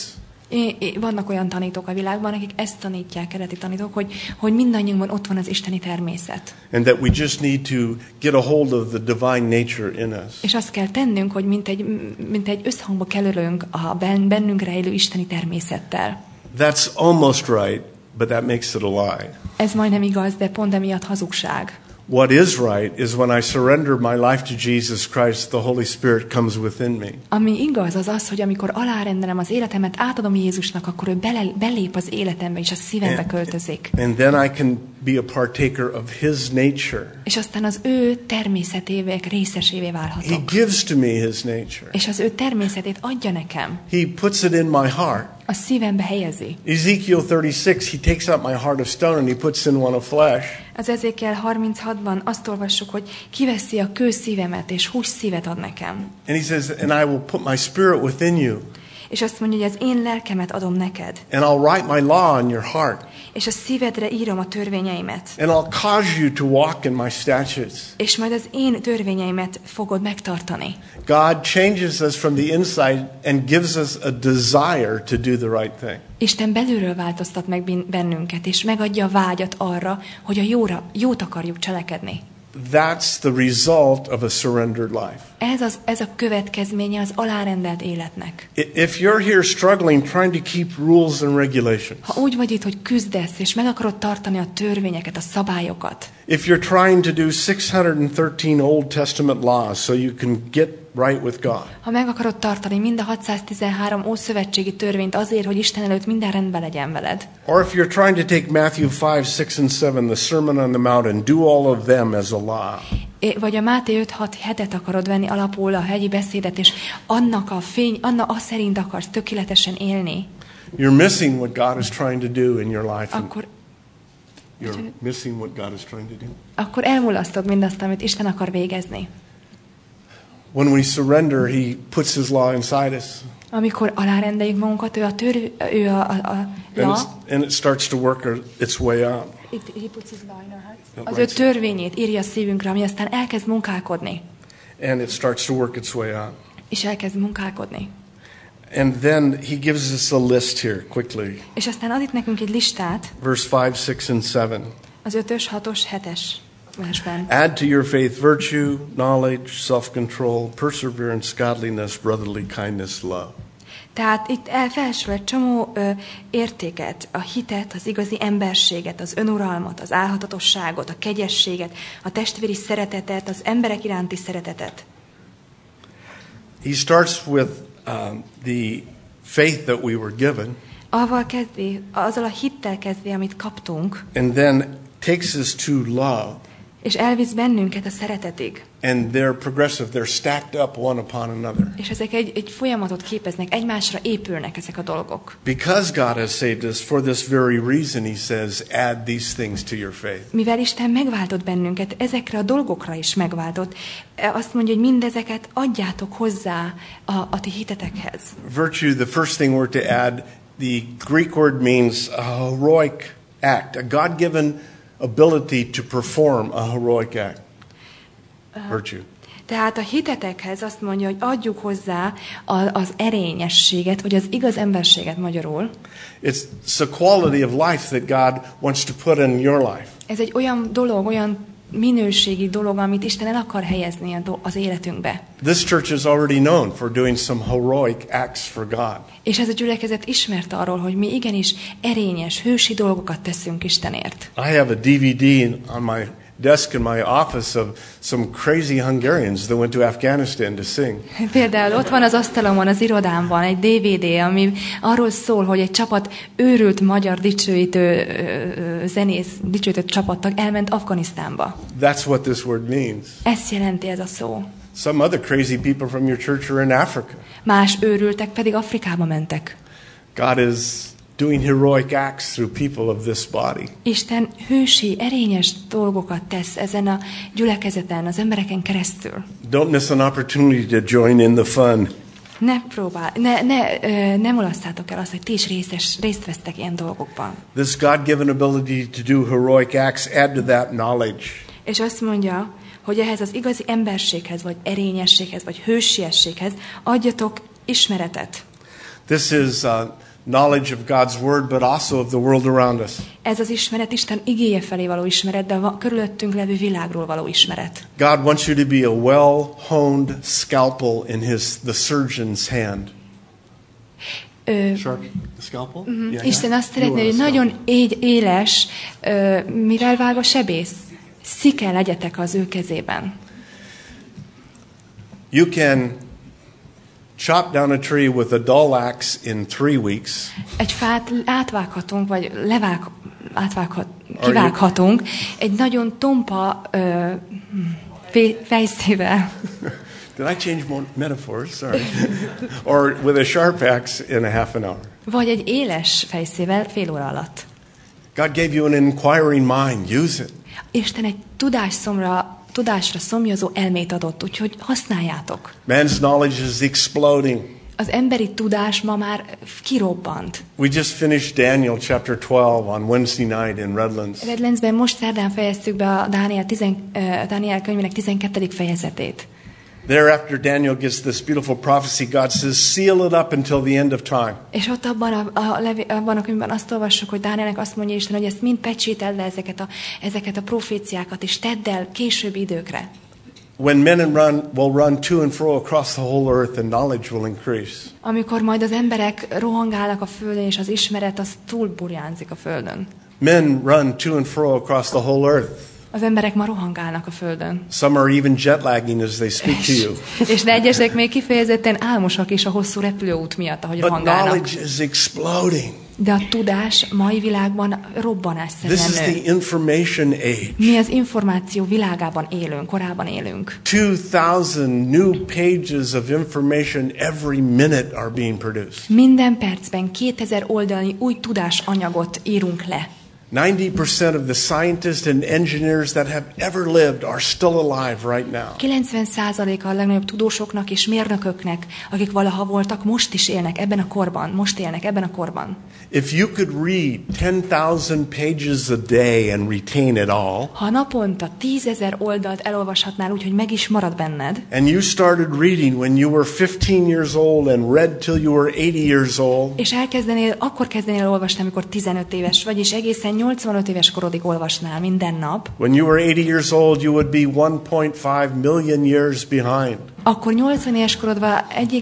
Vannak olyan tanítók a világban, akik ezt tanítják, keleti tanítók, hogy mindannyiunkban ott van az isteni természet. And that we just need to get a hold of the divine nature in us. És azt kell tennünk, hogy mint egy összhangba kerülünk a bennünk rejlő isteni természettel. That's almost right, but that makes it a lie. Ez majdnem igaz, de pont emiatt hazugság. What is right is when I surrender my life to Jesus Christ, the Holy Spirit comes within me. Ami igaz, az az, hogy amikor alárendelem az életemet, átadom Jézusnak, akkor ő belép az életembe, és a szívembe költözik. And then I can be a partaker of His nature. És aztán az ő természetévé, részesévé válhatok. He gives to me His nature. És az ő természetét adja nekem. He puts it in my heart. A szívembe helyezi. Ezekiel 36, He takes out my heart of stone and He puts in one of flesh. Az Ezékiel 36-ban azt olvassuk, hogy kiveszi a kő szívemet, és hús szívet ad nekem. And He says, and I will put my spirit within you. És azt mondja, hogy az én lelkemet adom neked. And I'll write my law on your heart. És a szívedre írom a törvényeimet. And I'll cause you to walk in my statutes. És majd az én törvényeimet fogod megtartani. God changes us from the inside and gives us a desire to do the right thing. Isten belülről változtat meg bennünket, és megadja a vágyat arra, hogy a jót akarjuk cselekedni. That's the result of a surrendered life. Ez a következménye az alárendelt életnek. If you're here struggling, trying to keep rules and regulations. Ha úgy vagy itt, hogy küzdesz, és meg akarod tartani a törvényeket, a szabályokat. If you're trying to do 613 Old Testament laws so you can get right with God. Ha meg akarod tartani mind a 613 ószövetségi törvényt azért, hogy Isten előtt minden rendben legyen veled. Or if you're trying to take Matthew 5, 6 and 7, the Sermon on the Mount, and do all of them as a law. Vagy a Máté 5, 6, 7-et akarod venni alapul a hegyi beszédet, és annak szerint akarsz tökéletesen élni. You're missing what God is trying to do in your life. Akkor You're missing what God is trying to do. Akkor elmulasztod mindazt, amit Isten akar végezni. When we surrender, He puts His law inside us. Amikor alárendeljük magunkat, ő a And it starts to work its way out. Az ő törvényét írja a szívünkre, ami aztán elkezd munkálkodni. And it starts to work its way out. És elkezd munkálkodni. And then He gives us a list here quickly. És aztán ad itt nekünk egy listát. Verse 5, 6 and 7. Az 5-ös, 6-os, 7-es versben. Add to your faith virtue, knowledge, self-control, perseverance, godliness, brotherly kindness, love. Tehát itt felsorol egy csomó értéket, a hitet, az igazi emberséget, az önuralmat, az álhatatosságot, a kegyességet, a testvéri szeretetet, az emberek iránti szeretetet. He starts with the faith that we were given. Azzal a hittel kezdi, amit kaptunk. And then takes us to love. És elvisz bennünket a szeretetig. And they're progressive, they're stacked up one upon another. És ezek egy folyamatot képeznek, egymásra épülnek ezek a dolgok. Because God has saved us, for this very reason He says, add these things to your faith. Mivel Isten megváltott bennünket, ezekre a dolgokra is megváltott. Azt mondja, hogy mindezeket adjátok hozzá a ti hitetekhez. Virtue, the first thing we're to add, the Greek word means a heroic act, a God-given ability to perform a heroic act. Virtue. Tehát a hitetekhez azt mondja, hogy adjuk hozzá az erényességet, vagy az igaz emberséget magyarul. It's a quality of life that God wants to put in your life. Ez egy olyan dolog, olyan minőségi dolog, amit Isten el akar helyezni az életünkbe. This church is already known for doing some heroic acts for God. És ez a gyülekezet ismert arról, hogy mi igenis erényes, hősi dolgokat teszünk Istenért. I have a DVD on my desk in my office of some crazy Hungarians that went to Afghanistan to sing. Például ott van az asztalomon, az irodámban egy DVD, ami arról szól, hogy egy csapat őrült magyar dicsőítő csapattag elment Afganisztánba. That's what this word means. Ezt jelenti ez a szó. Some other crazy people from your church are in Africa. Más őrültek pedig Afrikába mentek. God is doing heroic acts through people of this body. Isten hősi, erényes dolgokat tesz ezen a gyülekezeten, az embereken keresztül. Don't miss an opportunity to join in the fun. Ne mulasztátok el azt, hogy ti is részt vesztek ilyen dolgokban. This God-given ability to do heroic acts, add to that knowledge. És azt mondja, hogy ehhez az igazi emberséghez, vagy erényességhez, vagy hősiességhez adjatok ismeretet. This is knowledge of God's word, but also of the world around us. Ez az ismeret Isten igéje felé való ismeret, de a körülöttünk levő világról való ismeret. God wants you to be a well-honed scalpel in the surgeon's hand. Sharp scalpel? Yeah, Isten azt szeretné, hogy nagyon éles, mivel vág a sebész? Szike legyetek az ő kezében. You can chop down a tree with a dull axe in 3 weeks. Egy fát átvághatunk, vagy kivághatunk egy nagyon tompa fejszével. Did I change more metaphors? Sorry. Or with a sharp axe in a half an hour. Vagy egy éles fejszével fél óra alatt. God gave you an inquiring mind. Use it. Isten egy tudásra szomjazó elmét adott, úgyhogy használjátok. Man's knowledge is exploding. Az emberi tudás ma már kirobbant. We just finished Daniel chapter 12 on Wednesday night in Redlands. Redlandsben most szerdán fejeztük be a Dániel könyvének 12. fejezetét. Thereafter Daniel gives this beautiful prophecy. God says, seal it up until the end of time. És ott abban a könyvben azt olvassuk, hogy Dánielnek azt mondja Isten, hogy ezt mind pecsételd le ezeket a proféciákat, és tedd el későbbi időkre. When men will run to and fro across the whole earth, and knowledge will increase. Amikor majd az emberek rohangálnak a földön, és az ismeret az túlburjánzik a földön. Men run to and fro across the whole earth. Az emberek ma rohangálnak a földön. Some are even jet lagging as they speak to you. És egyesek még kifejezetten álmosak is a hosszú repülőút miatt, ahogy rohangálnak. But knowledge is exploding. De a tudás mai világban robbanásszerűen nő. This is the information age. Mi az információ világában élünk, korában élünk. 2000 new pages of information every minute are being produced. Minden percben 2000 oldalnyi új tudásanyagot írunk le. 90% of the scientists and engineers that have ever lived are still alive right now. 90%-a a legnagyobb tudósoknak és mérnököknek, akik valaha voltak, most is élnek ebben a korban, If you could read 10,000 pages a day and retain it all. Ha naponta 10,000 oldalt elolvashatnál úgy, hogy meg is marad benned. And you started reading when you were 15 years old and read till you were 80 years old. És akkor kezdenél olvasni, amikor 15 éves vagy, és egészen 85 éves korodig olvasnál minden nap. When you were 80 years old, you would be 1.5 million years behind. Akkor 80 éves korodban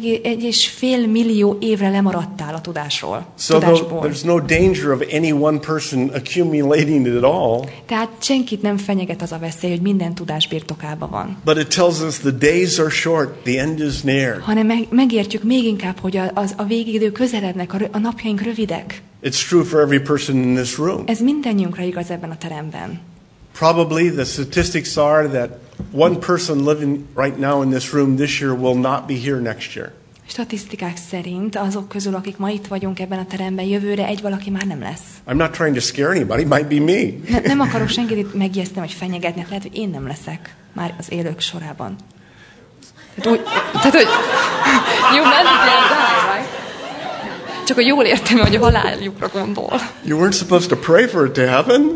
1,5 millió évre lemaradtál a tudásból. So there's no danger of any one person accumulating it all. Tehát senkit nem fenyeget az a veszély, hogy minden tudás birtokában van. But it tells us the days are short, the end is near. Hanem megértjük még inkább, hogy a végidő közelednek, a napjaink rövidek. It's true for every person in this room. Ez mindannyiunkra igaz ebben a teremben. Probably the statistics are that one person living right now in this room this year will not be here next year. Statisztikák szerint azok közül, akik ma itt vagyunk ebben a teremben, jövőre egy valaki már nem lesz. I'm not trying to scare anybody, might be me. Nem akarok senkit megijeszteni, vagy fenyegetni, lehet, hogy én nem leszek már az élők sorában. Tehát, hogy you meant to die, right? Csak hogy jól értem, hogy a haláljukra gondol. You weren't supposed to pray for it to happen.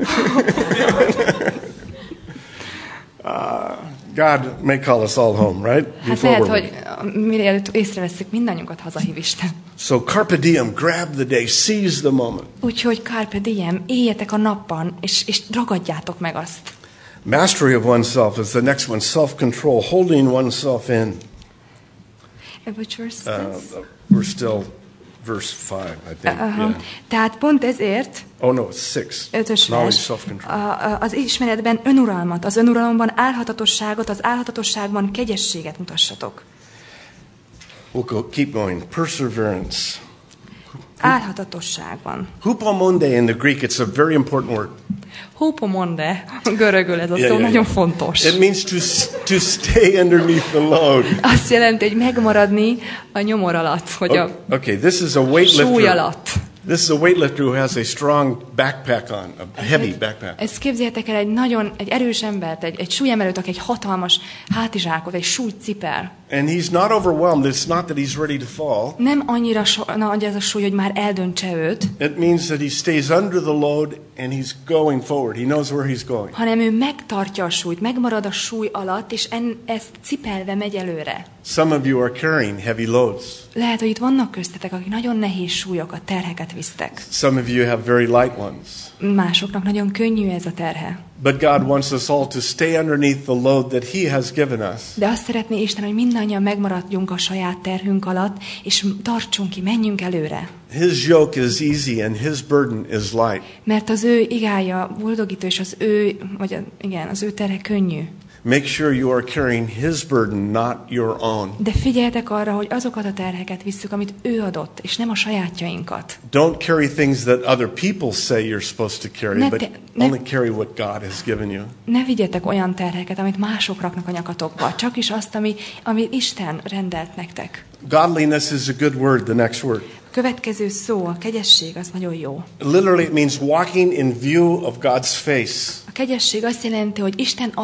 God may call us all home, right? Hát lehet, hogy mielőtt észreveszünk, mindannyiunkat hazahív Isten. So carpe diem, grab the day, seize the moment. Úgyhogy carpe diem, éljetek a napban, és ragadjátok meg azt. Mastery of oneself is the next one. Self-control, holding oneself in. Which verse? We're still verse 5, I think. Yeah. Tehát pont ezért. Oh no, it's 6. 5-ös vers. Az ismeretben önuralmat, az önuralomban álhatatosságot, az álhatatosságban kegyességet mutassatok. We'll keep going. Perseverance. Álhatatosságban. Hupomonde in the Greek, it's a very important word. Hupomonde, görögül ez a szó nagyon fontos. It means to stay underneath the load. Azt jelenti, hogy megmaradni a nyomor alatt, hogy okay, this is a weightlifter. Súly alatt. This is a weightlifter who has a strong backpack on, a heavy backpack. Ezt képzeljétek el egy erős embert, egy súlyemelőt, aki egy hatalmas hátizsákot, egy súlyt cipel. And he's not overwhelmed. It's not that he's ready to fall. Nem annyira nagy ez a súly, hogy már eldöntse őt. It means that he stays under the load and he's going forward. He knows where he's going. Hanem ő megtartja a súlyt, megmarad a súly alatt, és ezt cipelve megy előre. Some of you are carrying heavy loads. Lehet, hogy itt vannak köztetek, akik nagyon nehéz súlyokat, terheket visztek. Some of you have very light ones. Másoknak nagyon könnyű ez a terhe. But God wants us all to stay underneath the load that He has given us. De azt szeretné Isten, hogy mindannyian megmaradjunk a saját terhünk alatt, és tartsunk ki, menjünk előre. His yoke is easy and His burden is light. Mert az ő igája boldogító, és az ő terhe könnyű. Make sure you are carrying His burden, not your own. De figyeljetek arra, hogy azokat a terheket visszük, amit ő adott, és nem a sajátjainkat. Don't carry things that other people say you're supposed to carry, but only carry what God has given you. Ne vigyetek olyan terheket, amit mások raknak a nyakatokba, csak is azt, ami Isten rendelt nektek. Godliness is a good word, the next word. A következő szó, a kegyesség, az nagyon jó. Literally it means walking in view of God's face. A kegyesség azt jelenti, hogy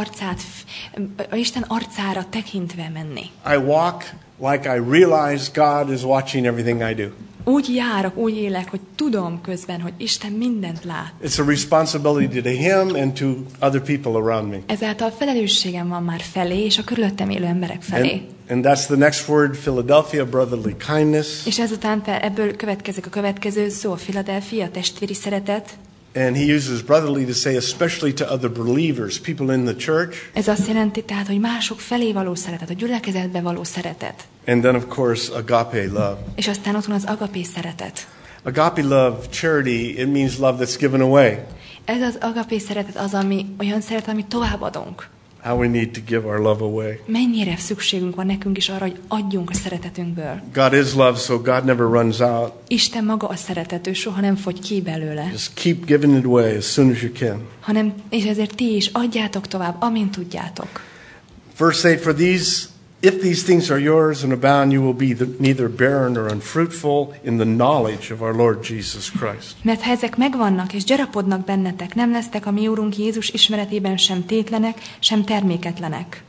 Isten arcára tekintve menni. I walk like I realize God is watching everything I do. Úgy járok, úgy élek, hogy tudom közben, hogy Isten mindent lát. It's a responsibility to Him and to other people around me. Ezáltal felelősségem van már felé, és a körülöttem élő emberek felé. And that's the next word, Philadelphia, brotherly kindness. És ezután ebből következik a következő szó, a Philadelphia, a testvéri szeretet. And he uses brotherly to say especially to other believers, people in the church. Ez azt jelenti tehát, hogy mások felé való szeretet, a gyülekezetbe való szeretet. And then of course agape love. És aztán ott van az agapé szeretet. Agape love, charity, it means love that's given away. Ez az agapé szeretet az, ami olyan szeretet, amit továbbadunk. How we need to give our love away. Mennyire szükségünk van nekünk is arra, hogy adjunk a szeretetünkből. God is love, so God never runs out. Isten maga a szeretet, ő soha nem fogy ki belőle. Just keep giving it away as soon as you can. És ezért ti is adjátok tovább, amint tudjátok. Verse 8, if these things are yours and abound, you will be neither barren nor unfruitful in the knowledge of our Lord Jesus Christ. Mert ha ezek megvannak és gyarapodnak bennetek, nem lesztek a mi Úrunk Jézus ismeretében sem tétlenek, sem terméketlenek.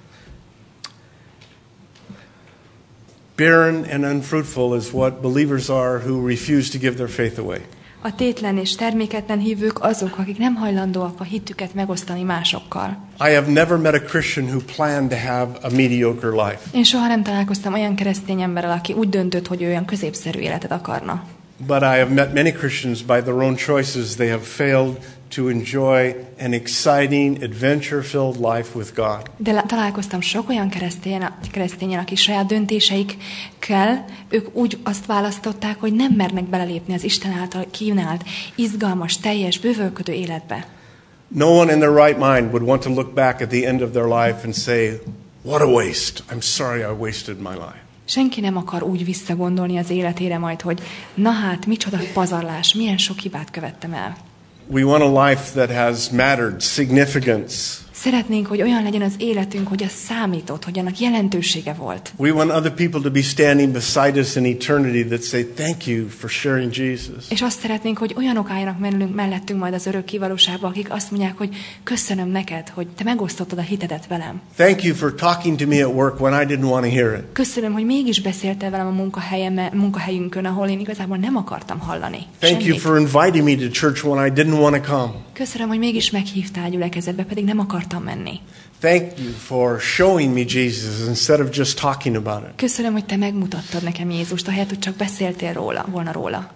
Barren and unfruitful is what believers are who refuse to give their faith away. A tétlen és terméketlen hívők azok, akik nem hajlandóak a hitüket megosztani másokkal. I have never met a Christian who planned to have a mediocre life. Én soha nem találkoztam olyan keresztény emberrel, aki úgy döntött, hogy olyan középszerű életet akarna. But I have met many Christians by their own choices. They have failed to enjoy an exciting, adventure-filled life with God. De találkoztam sok olyan keresztényen, aki saját döntéseikkel, ők úgy azt választották, hogy nem mernek belelépni az Isten által kínált, izgalmas, teljes, bővölködő életbe. No one in their right mind would want to look back at the end of their life and say, what a waste. I'm sorry I wasted my life. Senki nem akar úgy visszagondolni az életére majd, hogy na hát, micsoda pazarlás, milyen sok hibát követtem el. We want a life that has mattered, significance. Szeretnénk, hogy olyan legyen az életünk, hogy az számított, hogy annak jelentősége volt. We want other people to be standing beside us in eternity that say, thank you for sharing Jesus. És azt szeretnénk, hogy olyanok álljanak mellettünk majd az örök kivalóságba, akik azt mondják, hogy köszönöm neked, hogy te megosztottad a hitedet velem. Thank you for talking to me at work when I didn't want to hear it. Köszönöm, hogy mégis beszéltél velem a munkahelyünkön, ahol én igazából nem akartam hallani. Thank you for inviting me to church when I didn't want to come. Köszönöm, hogy mégis meghívtál gyülekezetbe, pedig nem akartam menni. Thank you for showing me Jesus instead of just talking about it. Köszönöm, hogy te megmutattad nekem Jézust, ahelyett, hogy csak beszéltél volna róla.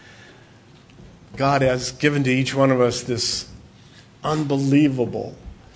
God has given to each one of us this unbelievable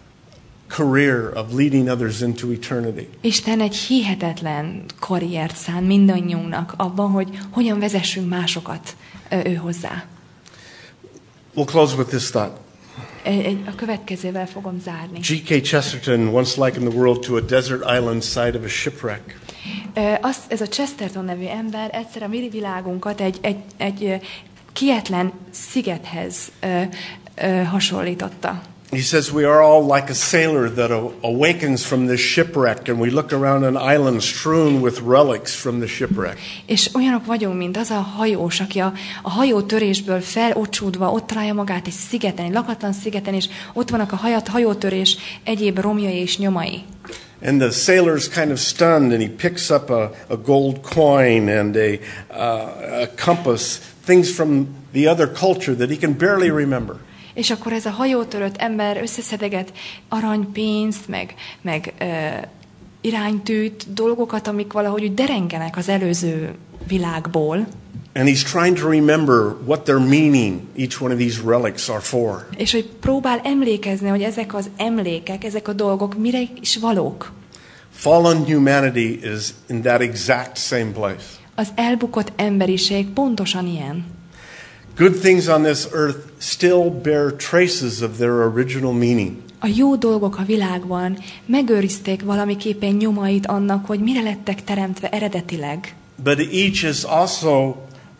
career of leading others into eternity. Isten egy hihetetlen karriert szán mindannyiunknak abban, hogy hogyan vezessünk másokat ő hozzá. We'll close with this thought. A következővel fogom zárni. G.K. Chesterton once likened the world to a desert island side of a shipwreck. Ez a Chesterton nevű ember egyszer a mi világunkat egy kietlen szigethez hasonlította. He says we are all like a sailor that awakens from this shipwreck and we look around an island strewn with relics from the shipwreck. És olyanok vagyunk, mint az a hajós, aki a hajótörésből felocsúdva ott találja magát egy szigeten, egy lakatlan szigeten, és ott vannak a hajótörés egyéb romjai és nyomai. And the sailor's kind of stunned, and he picks up a gold coin and a compass, things from the other culture that he can barely remember. És akkor ez a hajótörött ember összeszedeget aranypénzt, meg iránytűt, dolgokat, amik valahogy úgy derengenek az előző világból. And he's trying to remember what their meaning, each one of these relics are for. És hogy próbál emlékezni, hogy ezek az emlékek, ezek a dolgok mire is valók. Fallen humanity is in that exact same place. Az elbukott emberiség pontosan ilyen. Good things on this earth still bear traces of their original meaning. A jó dolgok a világban megőrizték valamiképpen nyomait annak, hogy mire lettek teremtve eredetileg. But each is also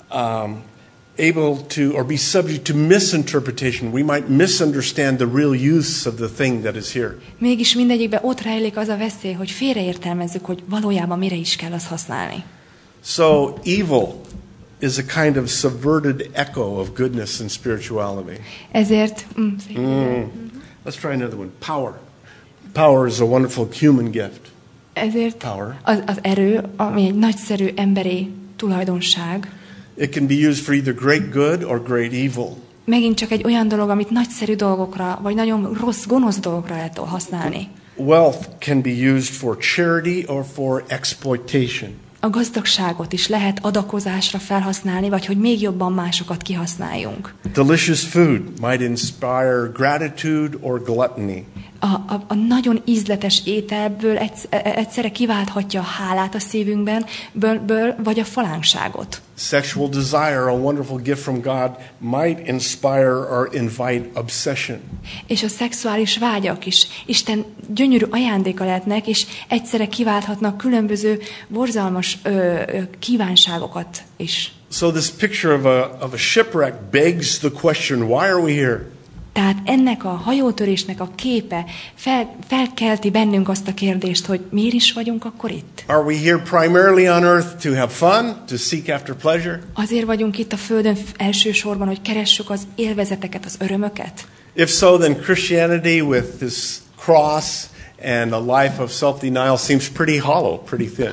able to, or be subject to misinterpretation. We might misunderstand the real use of the thing that is here. Mégis mindegyikben ott rejlik az a veszély, hogy félreértelmezzük, hogy valójában mire is kell azt használni. So evil is a kind of subverted echo of goodness and spirituality. Ezért... Let's try another one. Power. Power is a wonderful human gift. Ezért az erő, ami egy nagyszerű emberi tulajdonság, it can be used for either great good or great evil. Megint csak egy olyan dolog, amit nagyszerű dolgokra, vagy nagyon rossz, gonosz dolgokra lehet használni. Wealth can be used for charity or for exploitation. A gazdagságot is lehet adakozásra felhasználni, vagy hogy még jobban másokat kihasználjunk. Delicious food might inspire gratitude or gluttony. A nagyon ízletes ételből egyszerre kiválthatja a hálát a szívünkben, vagy a falánkságot. Sexual desire, a wonderful gift from God, might inspire or invite obsession. És a szexuális vágyak is Isten gyönyörű ajándéka lehetnek, és egyszerre kiválthatnak különböző borzalmas kívánságokat is. So this picture of a shipwreck begs the question, why are we here? Tehát ennek a hajótörésnek a képe felkelti bennünk azt a kérdést, hogy miért is vagyunk akkor itt? Are we here primarily on earth to have fun, to seek after pleasure? Azért vagyunk itt a földön elsősorban, hogy keressük az élvezeteket, az örömöket? If so, then Christianity with this cross and a life of self-denial seems pretty hollow, pretty thin.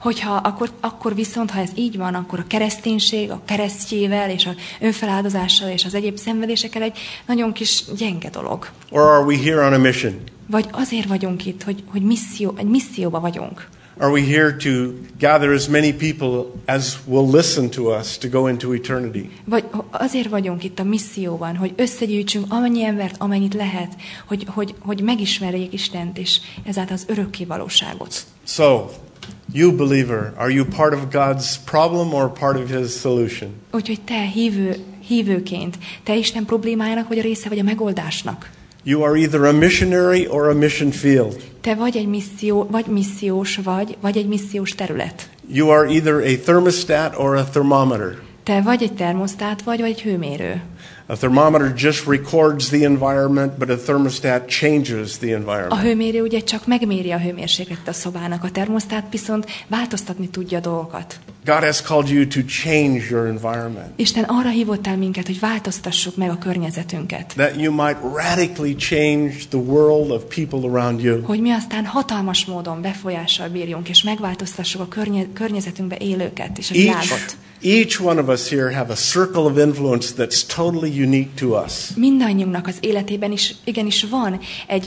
Akkor viszont, ha ez így van, akkor a kereszténység, a keresztjével és az önfeláldozással és az egyéb szenvedésekkel egy nagyon kis gyenge dolog. Or are we here on a mission? Vagy azért vagyunk itt, hogy egy misszióba vagyunk. Are we here to gather as many people as will listen to us to go into eternity? Vagy azért vagyunk itt a misszióban, hogy összegyűjtsünk amennyi embert, amennyit lehet, hogy megismerjék Istent és ezáltal az örökké valóságot. So, you believer, are you part of God's problem or part of His solution? Úgyhogy te hívőként, te Isten problémájának vagy a része vagy a megoldásnak. You are either a missionary or a mission field. Te vagy missziós vagy egy missziós terület. You are either a thermostat or a thermometer. Te vagy egy termosztát vagy egy hőmérő. A thermometer just records the environment, but a thermostat changes the environment. A hőmérő ugye csak megméri a hőmérsékletet a szobának, a termosztát viszont változtatni tudja a dolgokat. God has called you to change your environment. Isten arra hívott el minket, hogy változtassuk meg a környezetünket. That you might radically change the world of people around you. Hogy mi aztán hatalmas módon befolyással bírjunk, és megváltoztassuk a környezetünkbe élőket és a világot. Each one of us here have a circle of influence that's totally unique to us. Mindannyiunknak az életében is igenis van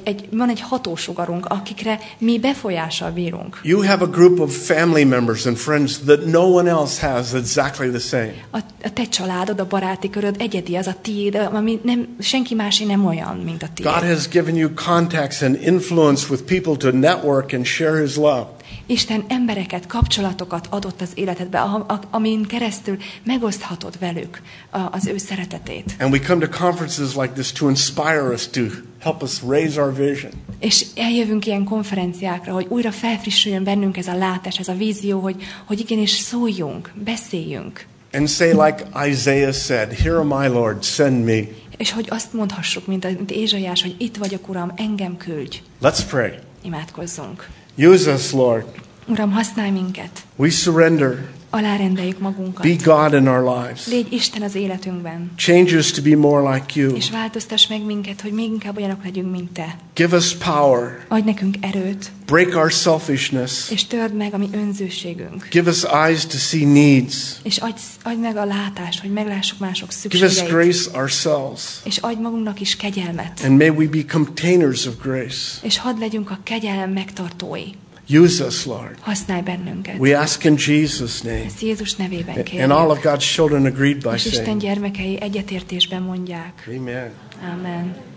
egy hatósugarunk, akikre mi befolyással bírunk. You have a group of family members and friends that no one else has exactly the same. A te családod, a baráti köröd egyedi, az a tiéd, ami senki másé nem olyan, mint a tiéd. God has given you contacts and influence with people to network and share His love. Isten embereket, kapcsolatokat adott az életedbe, amin keresztül megoszthatod velük az ő szeretetét. And we come to conferences like this to inspire us, to help us raise our vision. És eljövünk ilyen konferenciákra, hogy újra felfrissüljön bennünk ez a látás, ez a vízió, hogy igenis szóljunk, beszéljünk. And say like Isaiah said, "Here am I, Lord, send me." És hogy azt mondhassuk, mint Ézsaiás, hogy itt vagyok, Uram, engem küldj. Let's pray. Imádkozzunk. Use us, Lord. Uram, használj minket. We surrender. alárendeljük magunkat. Be God in our lives. Légy Isten az életünkben. Change us to be more like you. És változtass meg minket, hogy még inkább olyanok legyünk, mint te. Give us power. Adj nekünk erőt. Break our selfishness. És törd meg a mi önzőségünk. Give us eyes to see needs. És adj meg a látást, hogy meglássuk mások Give us szükségeit. grace ourselves. És adj magunknak is kegyelmet. And may we be containers of grace. És hadd legyünk a kegyelem megtartói. Use us, Lord. Használj bennünket. We ask in Jesus' name. Ezt Jézus nevében And kérjük. all of God's children agreed by És Isten saying, gyermekei egyetértésben mondják. Amen. Amen.